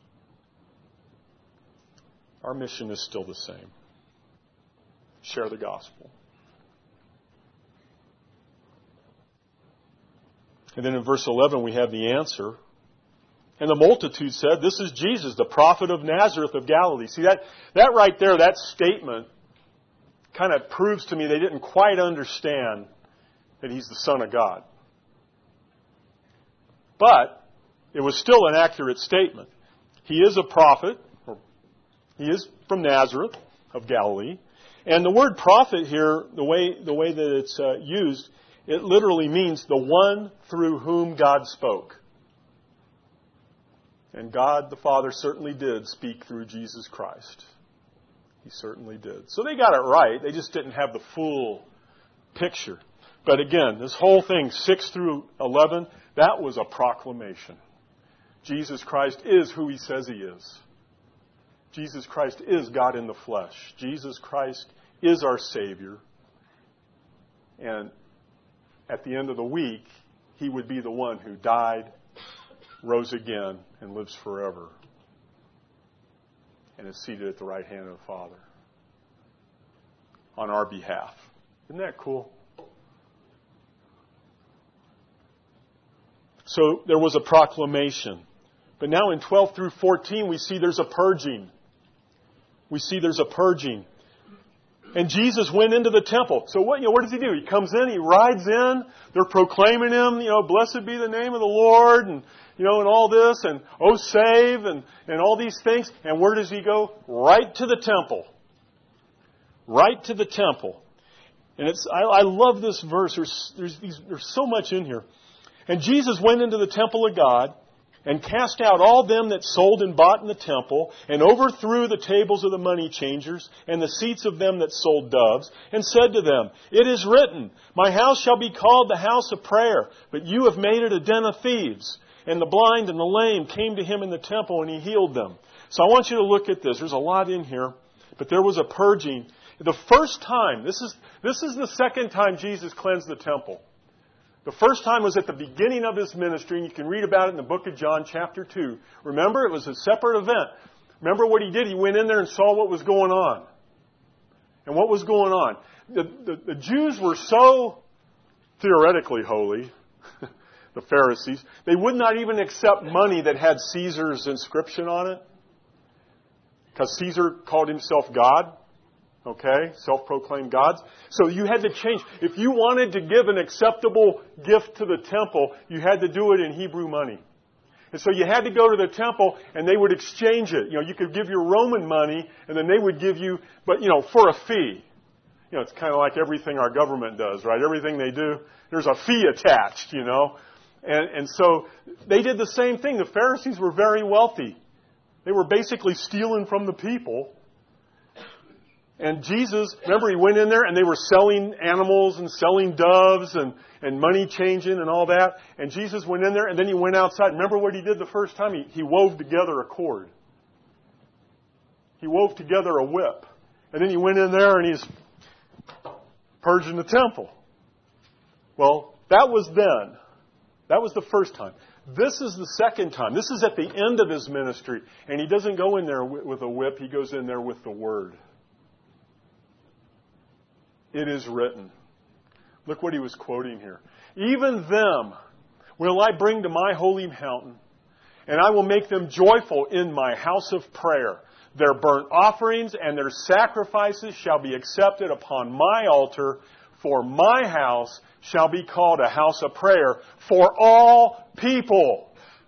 Our mission is still the same. Share the gospel. And then in verse eleven we have the answer. And the multitude said, this is Jesus, the prophet of Nazareth of Galilee. See, that, that right there, that statement kind of proves to me they didn't quite understand that he's the Son of God. But it was still an accurate statement. He is a prophet. Or he is from Nazareth of Galilee. And the word prophet here, the way, the way that it's uh, used, it literally means the one through whom God spoke. And God the Father certainly did speak through Jesus Christ. He certainly did. So they got it right. They just didn't have the full picture. But again, this whole thing, six through eleven, that was a proclamation. Jesus Christ is who he says he is. Jesus Christ is God in the flesh. Jesus Christ is our Savior. And at the end of the week, he would be the one who died, rose again, and lives forever, and is seated at the right hand of the Father on our behalf. Isn't that cool? So there was a proclamation. But now in twelve through fourteen, we see there's a purging. We see there's a purging. And Jesus went into the temple. So what, you know, what does he do? He comes in, he rides in, they're proclaiming him, you know, blessed be the name of the Lord, and, you know, and all this, and oh, save, and, and all these things. And where does he go? Right to the temple. Right to the temple. And it's, I, I love this verse. There's, there's, these, there's so much in here. And Jesus went into the temple of God, and cast out all them that sold and bought in the temple, and overthrew the tables of the money changers, and the seats of them that sold doves, and said to them, it is written, my house shall be called the house of prayer, but you have made it a den of thieves. And the blind and the lame came to him in the temple, and he healed them. So I want you to look at this. There's a lot in here, but there was a purging. The first time, this is, this is the second time Jesus cleansed the temple. The first time was at the beginning of his ministry, and you can read about it in the book of John, chapter two. Remember, it was a separate event. Remember what he did? He went in there and saw what was going on. And what was going on? The, the, the Jews were so theoretically holy, the Pharisees, they would not even accept money that had Caesar's inscription on it, because Caesar called himself God. Okay, self-proclaimed gods. So you had to change. If you wanted to give an acceptable gift to the temple, you had to do it in Hebrew money. And so you had to go to the temple and they would exchange it. You know, you could give your Roman money and then they would give you, but you know, for a fee. you know, it's kind of like everything our government does, right? Everything they do, there's a fee attached, you know. And, and so they did the same thing. The Pharisees were very wealthy. They were basically stealing from the people. And Jesus, remember, he went in there and they were selling animals and selling doves and, and money changing and all that. And Jesus went in there and then he went outside. Remember what he did the first time? He, he wove together a cord. He wove together a whip. And then he went in there and he's purging the temple. Well, that was then. That was the first time. This is the second time. This is at the end of his ministry. And he doesn't go in there with a whip. He goes in there with the word. It is written. Look what he was quoting here. Even them will I bring to my holy mountain, and I will make them joyful in my house of prayer. Their burnt offerings and their sacrifices shall be accepted upon my altar, for my house shall be called a house of prayer for all people.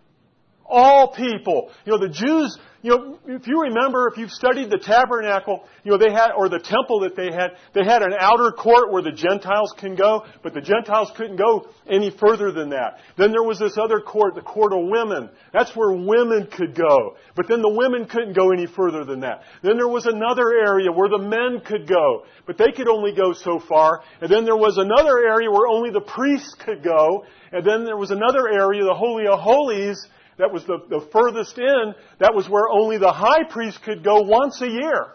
All people. You know, the Jews, you know, if you remember, if you've studied the tabernacle, you know, they had, or the temple that they had, they had an outer court where the Gentiles can go, but the Gentiles couldn't go any further than that. Then there was this other court, the court of women. That's where women could go. But then the women couldn't go any further than that. Then there was another area where the men could go, but they could only go so far. And then there was another area where only the priests could go. And then there was another area, the Holy of Holies, that was the, the furthest in. That was where only the high priest could go once a year.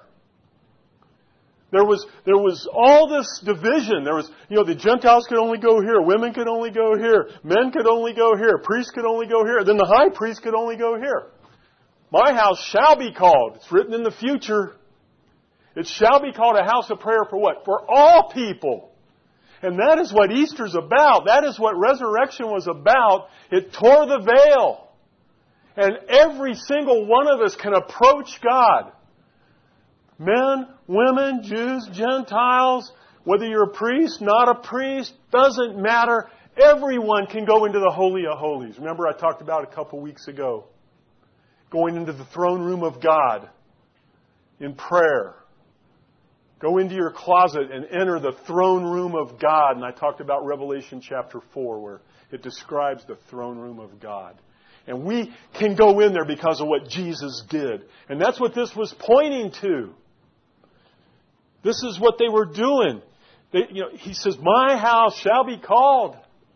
There was, there was all this division. There was, you know, the Gentiles could only go here. Women could only go here. Men could only go here. Priests could only go here. Then the high priest could only go here. My house shall be called. It's written in the future. It shall be called a house of prayer for what? For all people. And that is what Easter's about. That is what resurrection was about. It tore the veil. And every single one of us can approach God. Men, women, Jews, Gentiles, whether you're a priest, not a priest, doesn't matter. Everyone can go into the Holy of Holies. Remember I talked about a couple weeks ago. Going into the throne room of God in prayer. Go into your closet and enter the throne room of God. And I talked about Revelation chapter four where it describes the throne room of God. And we can go in there because of what Jesus did. And that's what this was pointing to. This is what they were doing. They, you know, he says, my house shall be called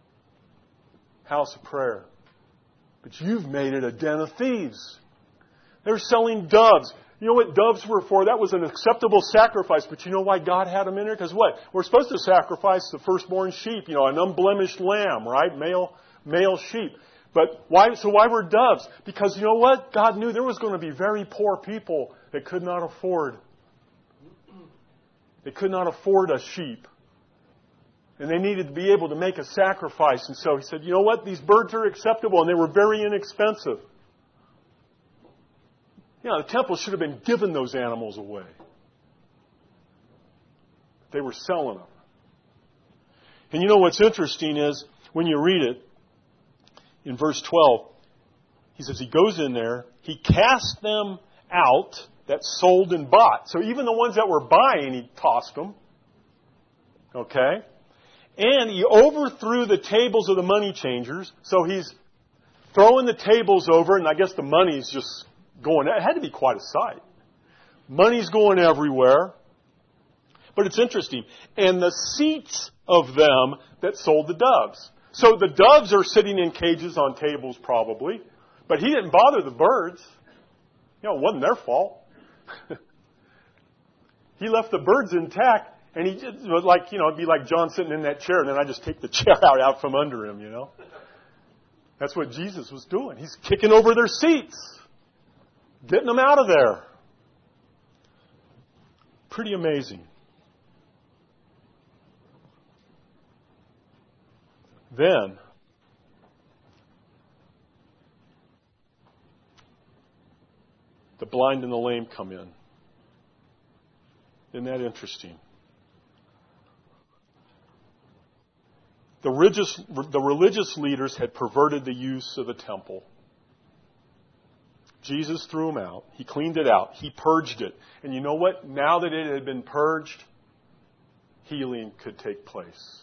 house of prayer. But you've made it a den of thieves. They're selling doves. You know what doves were for? That was an acceptable sacrifice. But you know why God had them in there? Because what? We're supposed to sacrifice the firstborn sheep. You know, an unblemished lamb, right? Male, male sheep. But why, so why were doves? Because you know what? God knew there was going to be very poor people that could not afford. They could not afford a sheep. And they needed to be able to make a sacrifice. And so he said, you know what? These birds are acceptable and they were very inexpensive. You know, the temple should have been giving those animals away. They were selling them. And you know what's interesting is when you read it, in verse twelve, he says he goes in there, he cast them out that sold and bought. So even the ones that were buying, he tossed them. Okay? And he overthrew the tables of the money changers. So he's throwing the tables over, and I guess the money's just going. It had to be quite a sight. Money's going everywhere. But it's interesting. And the seats of them that sold the doves. So the doves are sitting in cages on tables probably. But he didn't bother the birds. You know, it wasn't their fault. He left the birds intact. And he just was like, you know, it'd be like John sitting in that chair. And then I just take the chair out, out from under him, you know. That's what Jesus was doing. He's kicking over their seats. Getting them out of there. Pretty amazing. Then, the blind and the lame come in. Isn't that interesting? The religious, the religious leaders had perverted the use of the temple. Jesus threw them out. He cleaned it out. He purged it. And you know what? Now that it had been purged, healing could take place.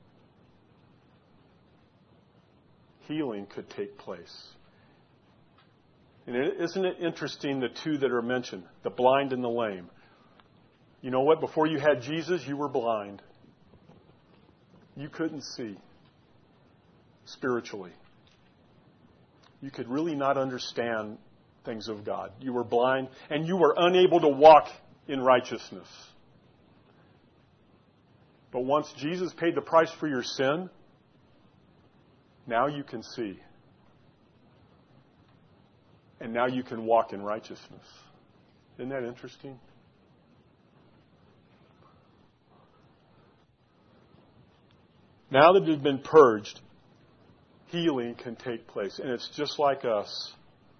Healing could take place. And isn't it interesting, the two that are mentioned, the blind and the lame? You know what? Before you had Jesus, you were blind. You couldn't see spiritually. You could really not understand things of God. You were blind, and you were unable to walk in righteousness. But once Jesus paid the price for your sin, now you can see. And now you can walk in righteousness. Isn't that interesting? Now that you've been purged, healing can take place. And it's just like us.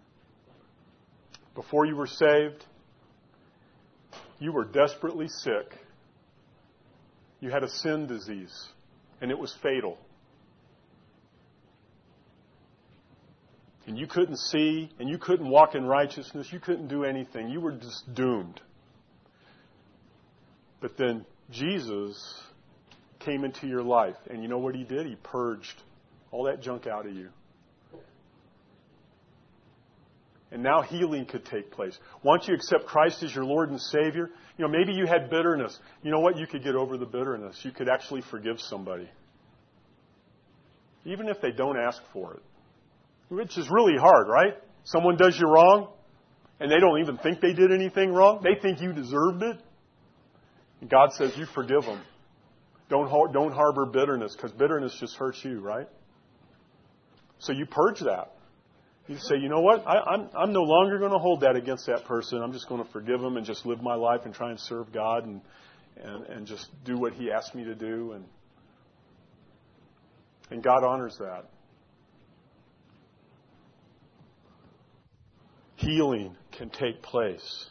Before you were saved, you were desperately sick. You had a sin disease, and it was fatal. And you couldn't see, and you couldn't walk in righteousness. You couldn't do anything. You were just doomed. But then Jesus came into your life, and you know what He did? He purged all that junk out of you. And now healing could take place. Once you accept Christ as your Lord and Savior, you know, maybe you had bitterness. You know what? You could get over the bitterness. You could actually forgive somebody. Even if they don't ask for it. Which is really hard, right? Someone does you wrong, and they don't even think they did anything wrong. They think you deserved it. And God says, you forgive them. Don't, don't harbor bitterness, because bitterness just hurts you, right? So you purge that. You say, you know what? I, I'm, I'm no longer going to hold that against that person. I'm just going to forgive them and just live my life and try and serve God and, and, and just do what He asked me to do. And, and God honors that. Healing can take place.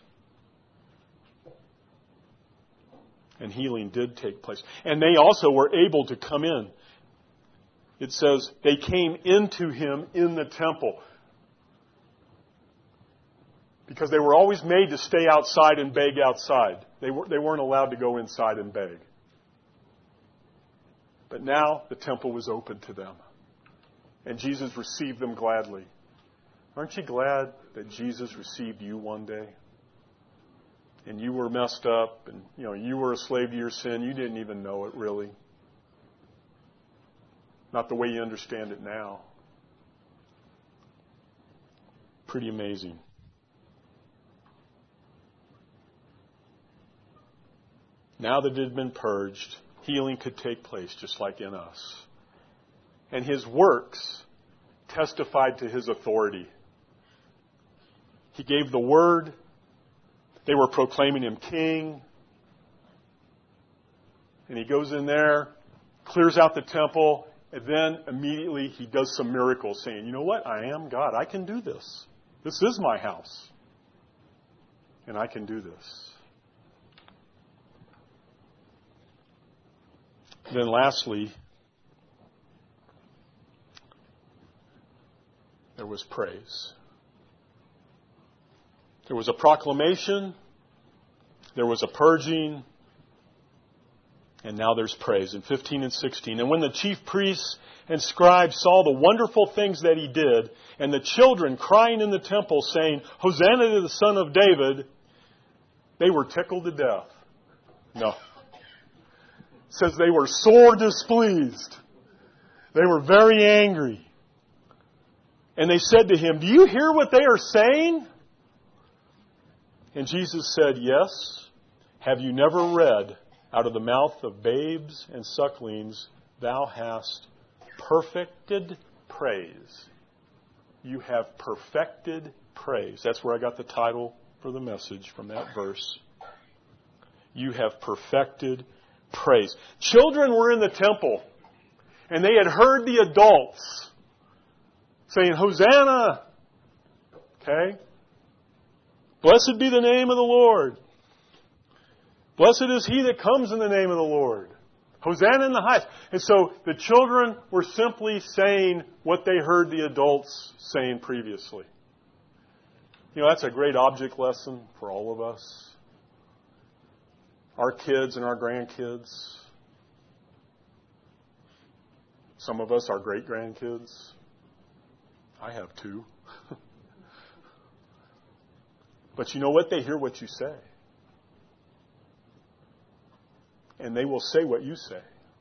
And healing did take place. And they also were able to come in. It says they came into Him in the temple. Because they were always made to stay outside and beg outside. They, were, they weren't allowed to go inside and beg. But now the temple was open to them. And Jesus received them gladly. Aren't you glad that Jesus received you one day? And you were messed up, and you know you were a slave to your sin. You didn't even know it, really. Not the way you understand it now. Pretty amazing. Now that it had been purged, healing could take place just like in us. And His works testified to His authority. He gave the word. They were proclaiming Him king. And He goes in there, clears out the temple, and then immediately He does some miracles saying, you know what? I am God. I can do this. This is my house. And I can do this. Then lastly, there was praise. There was a proclamation, there was a purging, and now there's praise in fifteen and sixteen. And when the chief priests and scribes saw the wonderful things that He did, and the children crying in the temple saying, Hosanna to the Son of David, they were tickled to death. No. It says they were sore displeased. They were very angry. And they said to Him, do you hear what they are saying? And Jesus said, yes. Have you never read, out of the mouth of babes and sucklings, thou hast perfected praise. You have perfected praise. That's where I got the title for the message, from that verse. You have perfected praise. Children were in the temple, and they had heard the adults saying, Hosanna! Okay? Blessed be the name of the Lord. Blessed is he that comes in the name of the Lord. Hosanna in the highest. And so the children were simply saying what they heard the adults saying previously. You know, that's a great object lesson for all of us. Our kids and our grandkids. Some of us are great-grandkids. I have two. But you know what? They hear what you say. And they will say what you say.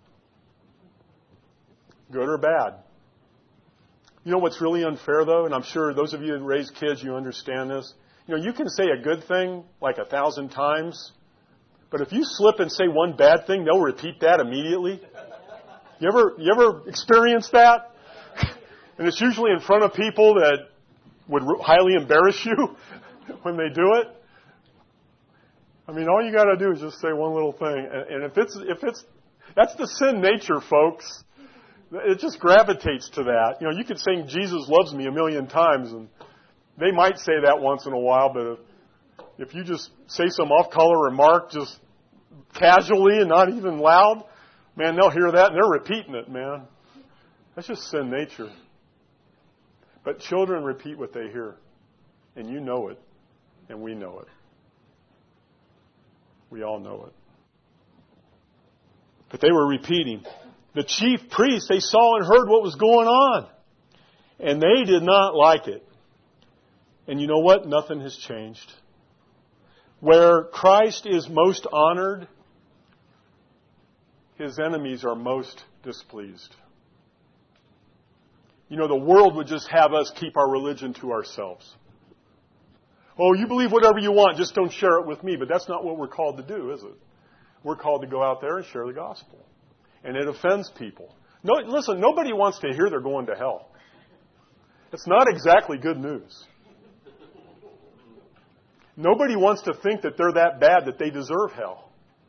Good or bad. You know what's really unfair, though? And I'm sure those of you that raise kids, you understand this. You know, you can say a good thing like a thousand times, but if you slip and say one bad thing, they'll repeat that immediately. You ever, you ever experience that? And it's usually in front of people that would highly embarrass you when they do it. I mean, all you got to do is just say one little thing, and, and if it's if it's that's the sin nature, folks. It just gravitates to that. You know, you could sing "Jesus Loves Me" a million times, and they might say that once in a while, but if, if you just say some off-color remark just casually and not even loud, man, they'll hear that and they're repeating it, man. That's just sin nature. But children repeat what they hear, and you know it, and we know it. We all know it. But they were repeating. The chief priests, they saw and heard what was going on, and they did not like it. And you know what? Nothing has changed. Where Christ is most honored, His enemies are most displeased. You know, the world would just have us keep our religion to ourselves. Oh, you believe whatever you want, just don't share it with me. But that's not what we're called to do, is it? We're called to go out there and share the gospel. And it offends people. No, listen, nobody wants to hear they're going to hell. It's not exactly good news. Nobody wants to think that they're that bad that they deserve hell.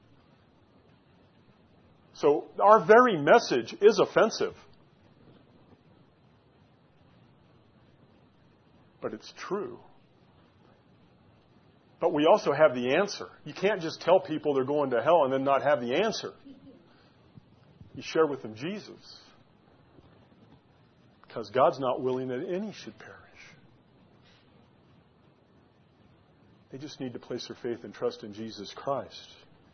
So our very message is offensive. But it's true. But we also have the answer. You can't just tell people they're going to hell and then not have the answer. You share with them Jesus. Because God's not willing that any should perish. They just need to place their faith and trust in Jesus Christ.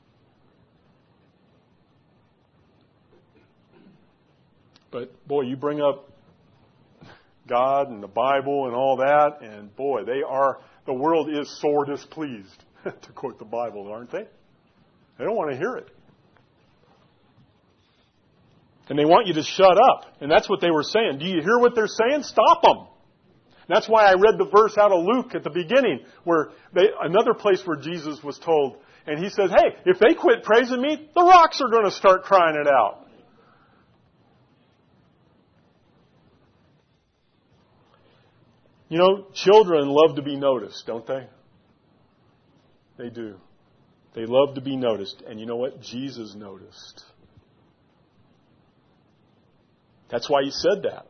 But, boy, you bring up God and the Bible and all that, and, boy, they are, the world is sore displeased, to quote the Bible, aren't they? They don't want to hear it. And they want you to shut up. And that's what they were saying. Do you hear what they're saying? Stop them. That's why I read the verse out of Luke at the beginning, where they, another place where Jesus was told, and He said, hey, if they quit praising me, the rocks are going to start crying it out. You know, children love to be noticed, don't they? They do. They love to be noticed. And you know what? Jesus noticed. That's why He said that.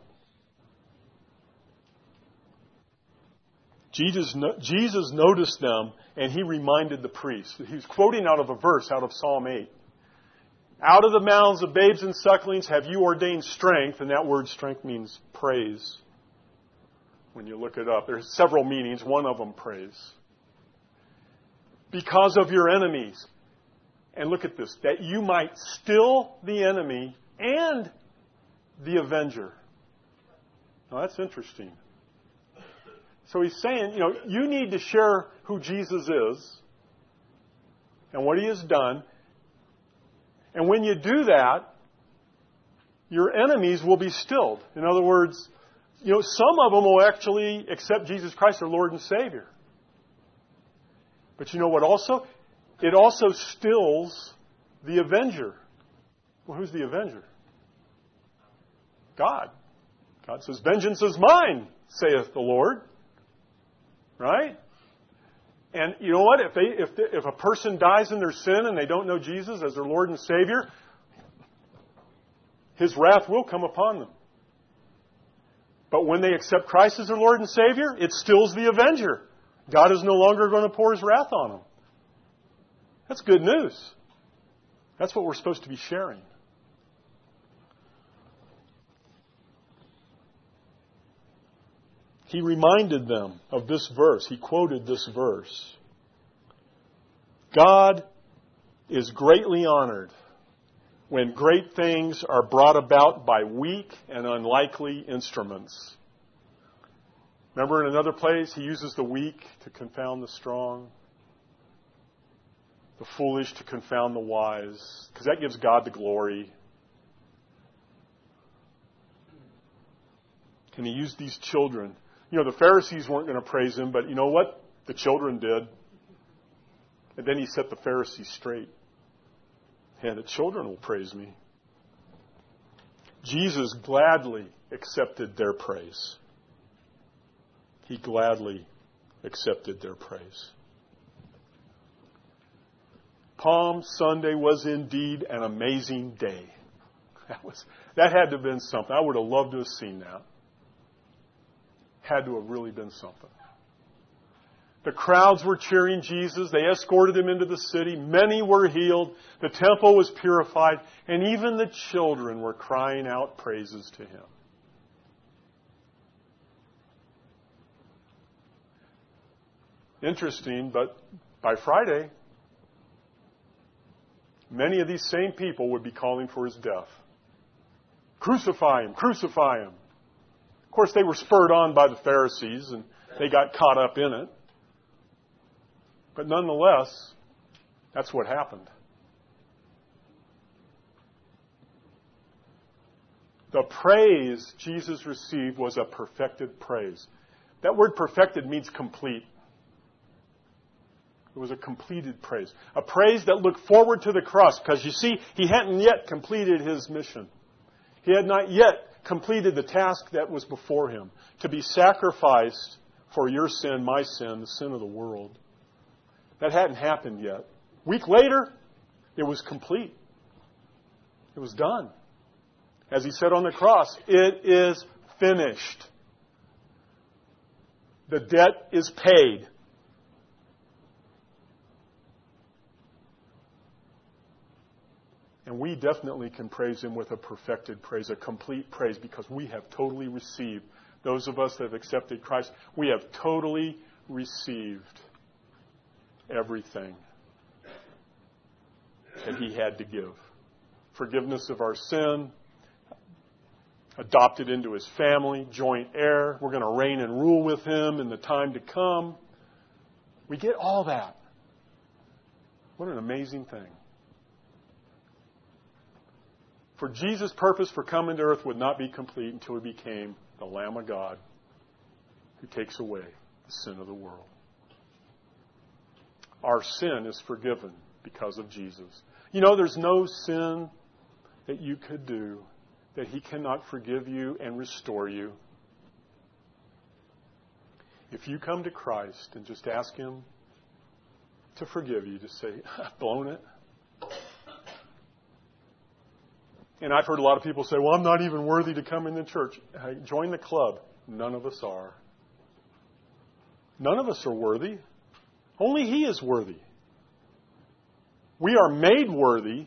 Jesus, Jesus noticed them, and He reminded the priests. He's quoting out of a verse out of Psalm eight. Out of the mouths of babes and sucklings have you ordained strength, and that word strength means praise. When you look it up, there's several meanings. One of them, praise. Because of your enemies. And look at this. That you might still the enemy and the avenger. Now that's interesting. So He's saying, you know, you need to share who Jesus is and what He has done. And when you do that, your enemies will be stilled. In other words, you know, some of them will actually accept Jesus Christ their Lord and Savior. But you know what also? It also stills the avenger. Well, who's the avenger? God. God says, vengeance is mine, saith the Lord. Right? And you know what? If they, if they, if a person dies in their sin and they don't know Jesus as their Lord and Savior, His wrath will come upon them. But when they accept Christ as their Lord and Savior, it stills the avenger. God is no longer going to pour His wrath on them. That's good news. That's what we're supposed to be sharing. He reminded them of this verse. He quoted this verse. God is greatly honored when great things are brought about by weak and unlikely instruments. Remember in another place, he uses the weak to confound the strong, the foolish to confound the wise, because that gives God the glory. And he used these children. You know, the Pharisees weren't going to praise him, but you know what? The children did. And then he set the Pharisees straight. And the children will praise me. Jesus gladly accepted their praise. He gladly accepted their praise. Palm Sunday was indeed an amazing day. That was that had to have been something. I would have loved to have seen that. Had to have really been something. The crowds were cheering Jesus. They escorted him into the city. Many were healed. The temple was purified. And even the children were crying out praises to him. Interesting, but by Friday, many of these same people would be calling for his death. Crucify him, crucify him. Of course, they were spurred on by the Pharisees, and they got caught up in it. But nonetheless, that's what happened. The praise Jesus received was a perfected praise. That word perfected means complete. It was a completed praise. A praise that looked forward to the cross, because you see, he hadn't yet completed his mission. He had not yet completed the task that was before him, to be sacrificed for your sin, my sin, the sin of the world. That hadn't happened yet. A week later, it was complete. It was done. As he said on the cross, it is finished. The debt is paid. And we definitely can praise him with a perfected praise, a complete praise, because we have totally received. Those of us that have accepted Christ, we have totally received everything that he had to give. Forgiveness of our sin, adopted into his family, joint heir. We're going to reign and rule with him in the time to come. We get all that. What an amazing thing. For Jesus' purpose for coming to earth would not be complete until he became the Lamb of God who takes away the sin of the world. Our sin is forgiven because of Jesus. You know, there's no sin that you could do that he cannot forgive you and restore you. If you come to Christ and just ask him to forgive you, to say, I've blown it. And I've heard a lot of people say, well, I'm not even worthy to come in the church. Hey, join the club. None of us are. None of us are worthy. Only he is worthy. We are made worthy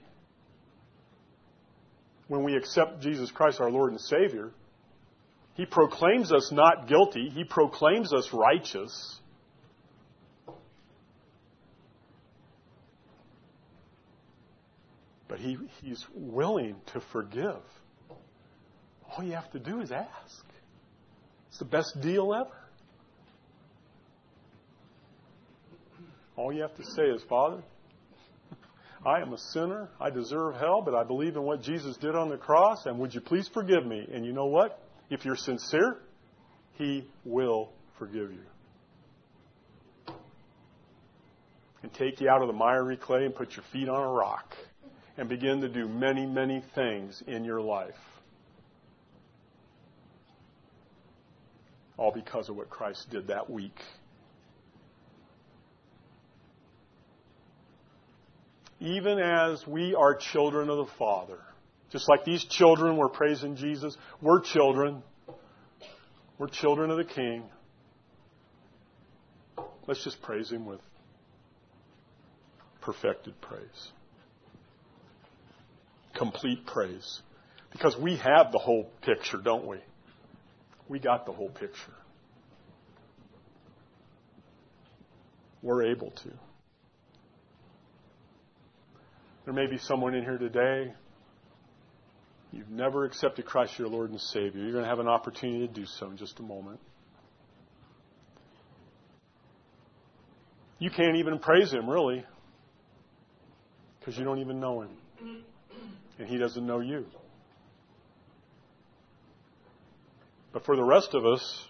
when we accept Jesus Christ, our Lord and Savior. He proclaims us not guilty. He proclaims us righteous. But he, he's willing to forgive. All you have to do is ask. It's the best deal ever. All you have to say is, Father, I am a sinner. I deserve hell, but I believe in what Jesus did on the cross, and would you please forgive me? And you know what? If you're sincere, he will forgive you. And take you out of the miry clay and put your feet on a rock and begin to do many, many things in your life. All because of what Christ did that week. Even as we are children of the Father, just like these children were praising Jesus, we're children. We're children of the King. Let's just praise him with perfected praise. Complete praise. Because we have the whole picture, don't we? We got the whole picture. We're able to. There may be someone in here today you've never accepted Christ your Lord and Savior, you're going to have an opportunity to do so in just a moment. You can't even praise Him, really, because you don't even know Him. And He doesn't know you. But for the rest of us,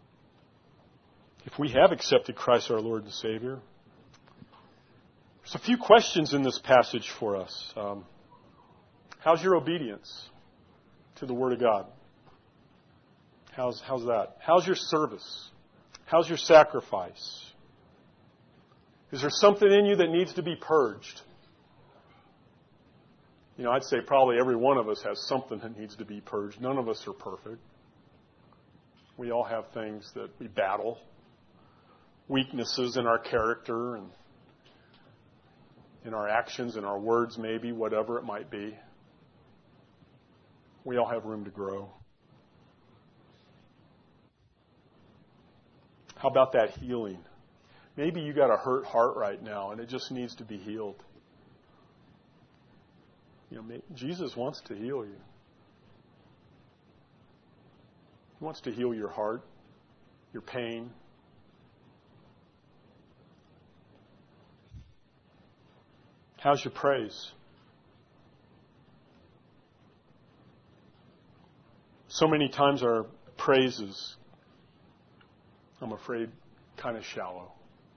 if we have accepted Christ our Lord and Savior, there's a few questions in this passage for us. Um, how's your obedience to the Word of God? How's, how's that? How's your service? How's your sacrifice? Is there something in you that needs to be purged? You know, I'd say probably every one of us has something that needs to be purged. None of us are perfect. We all have things that we battle, weaknesses in our character and in our actions, in our words maybe, whatever it might be. We all have room to grow. How about that healing? Maybe you got a hurt heart right now and it just needs to be healed. You know, Jesus wants to heal you. He wants to heal your heart, your pain. How's your praise? So many times our praises, I'm afraid, kind of shallow.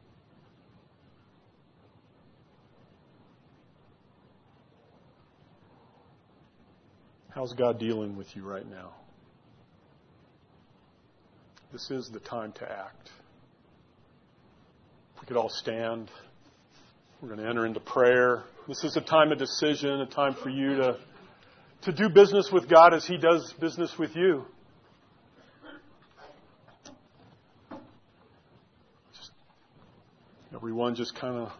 How's God dealing with you right now? This is the time to act. If we could all stand, we're going to enter into prayer. This is a time of decision, a time for you to, to do business with God as He does business with you. Just, everyone just kind of,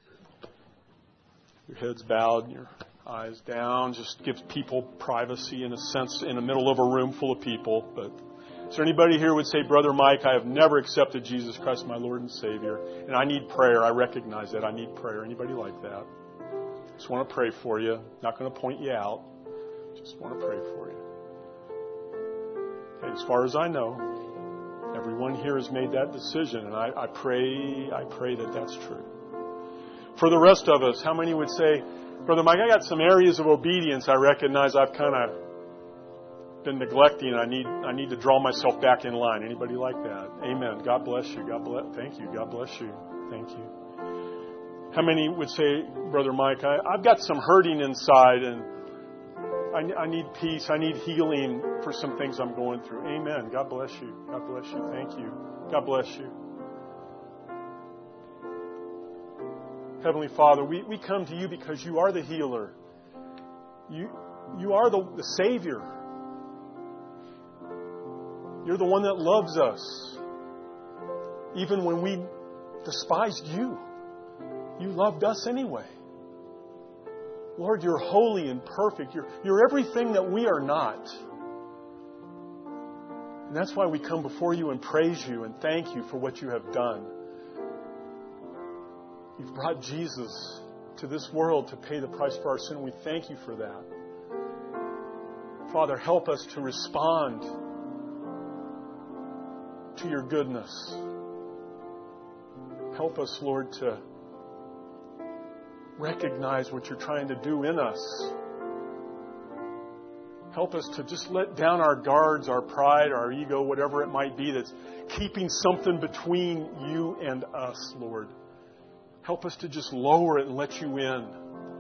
your heads bowed and your eyes down, just gives people privacy in a sense in the middle of a room full of people. But is there anybody here who would say, Brother Mike, I have never accepted Jesus Christ, my Lord and Savior, and I need prayer. I recognize that. I need prayer. Anybody like that? Just want to pray for you. Not going to point you out. Just want to pray for you. Okay, as far as I know, everyone here has made that decision, and I, I pray, I pray that that's true. For the rest of us, how many would say, Brother Mike, I got some areas of obedience I recognize I've kind of been neglecting. I need I need to draw myself back in line. Anybody like that? Amen. God bless you. God bless. Thank you. God bless you. Thank you. How many would say, Brother Mike, I, I've got some hurting inside and I, I need peace. I need healing for some things I'm going through. Amen. God bless you. God bless you. Thank you. God bless you. Heavenly Father, we, we come to you because you are the healer. You, you are the, the Savior. You're the one that loves us. Even when we despised you, you loved us anyway. Lord, you're holy and perfect. You're, you're everything that we are not. And that's why we come before you and praise you and thank you for what you have done. You've brought Jesus to this world to pay the price for our sin. We thank you for that. Father, help us to respond to your goodness. Help us, Lord, to recognize what you're trying to do in us. Help us to just let down our guards, our pride, our ego, whatever it might be that's keeping something between you and us, Lord. Help us to just lower it and let you in.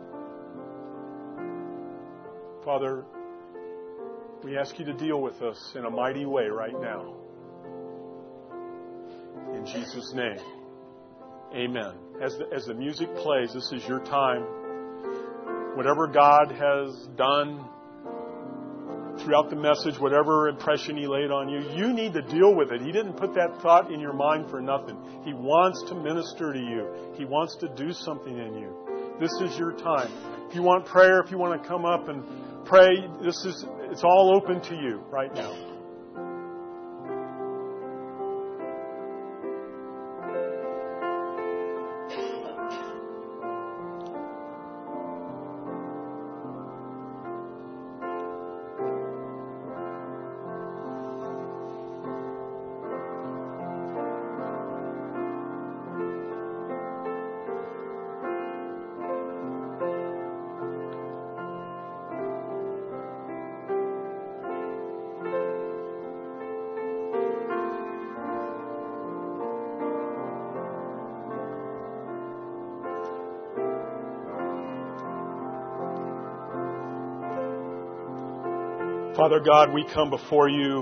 Father, we ask you to deal with us in a mighty way right now. In Jesus' name, amen. As the, as the music plays, this is your time. Whatever God has done throughout the message, whatever impression He laid on you, you need to deal with it. He didn't put that thought in your mind for nothing. He wants to minister to you. He wants to do something in you. This is your time. If you want prayer, if you want to come up and pray, this is it's all open to you right now. Father God, we come before you,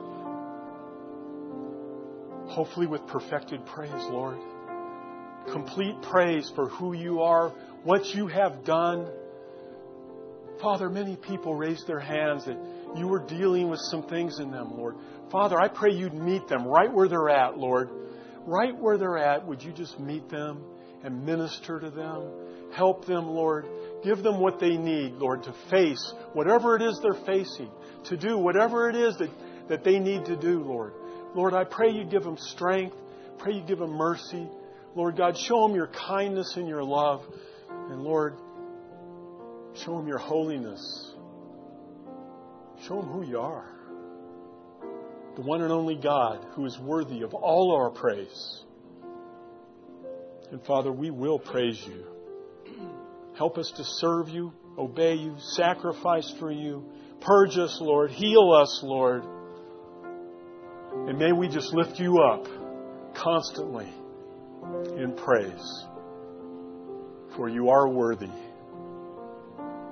hopefully with perfected praise, Lord. Complete praise for who you are, what you have done. Father, many people raised their hands that you were dealing with some things in them, Lord. Father, I pray you'd meet them right where they're at, Lord. Right where they're at, would you just meet them and minister to them? Help them, Lord. Give them what they need, Lord, to face whatever it is they're facing, to do whatever it is that, that they need to do, Lord. Lord, I pray you give them strength. Pray you give them mercy. Lord God, show them your kindness and your love. And Lord, show them your holiness. Show them who you are. The one and only God who is worthy of all our praise. And Father, we will praise you. Help us to serve you, obey you, sacrifice for you. Purge us, Lord. Heal us, Lord. And may we just lift you up constantly in praise. For you are worthy.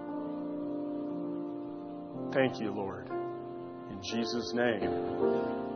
Thank you, Lord. In Jesus' name.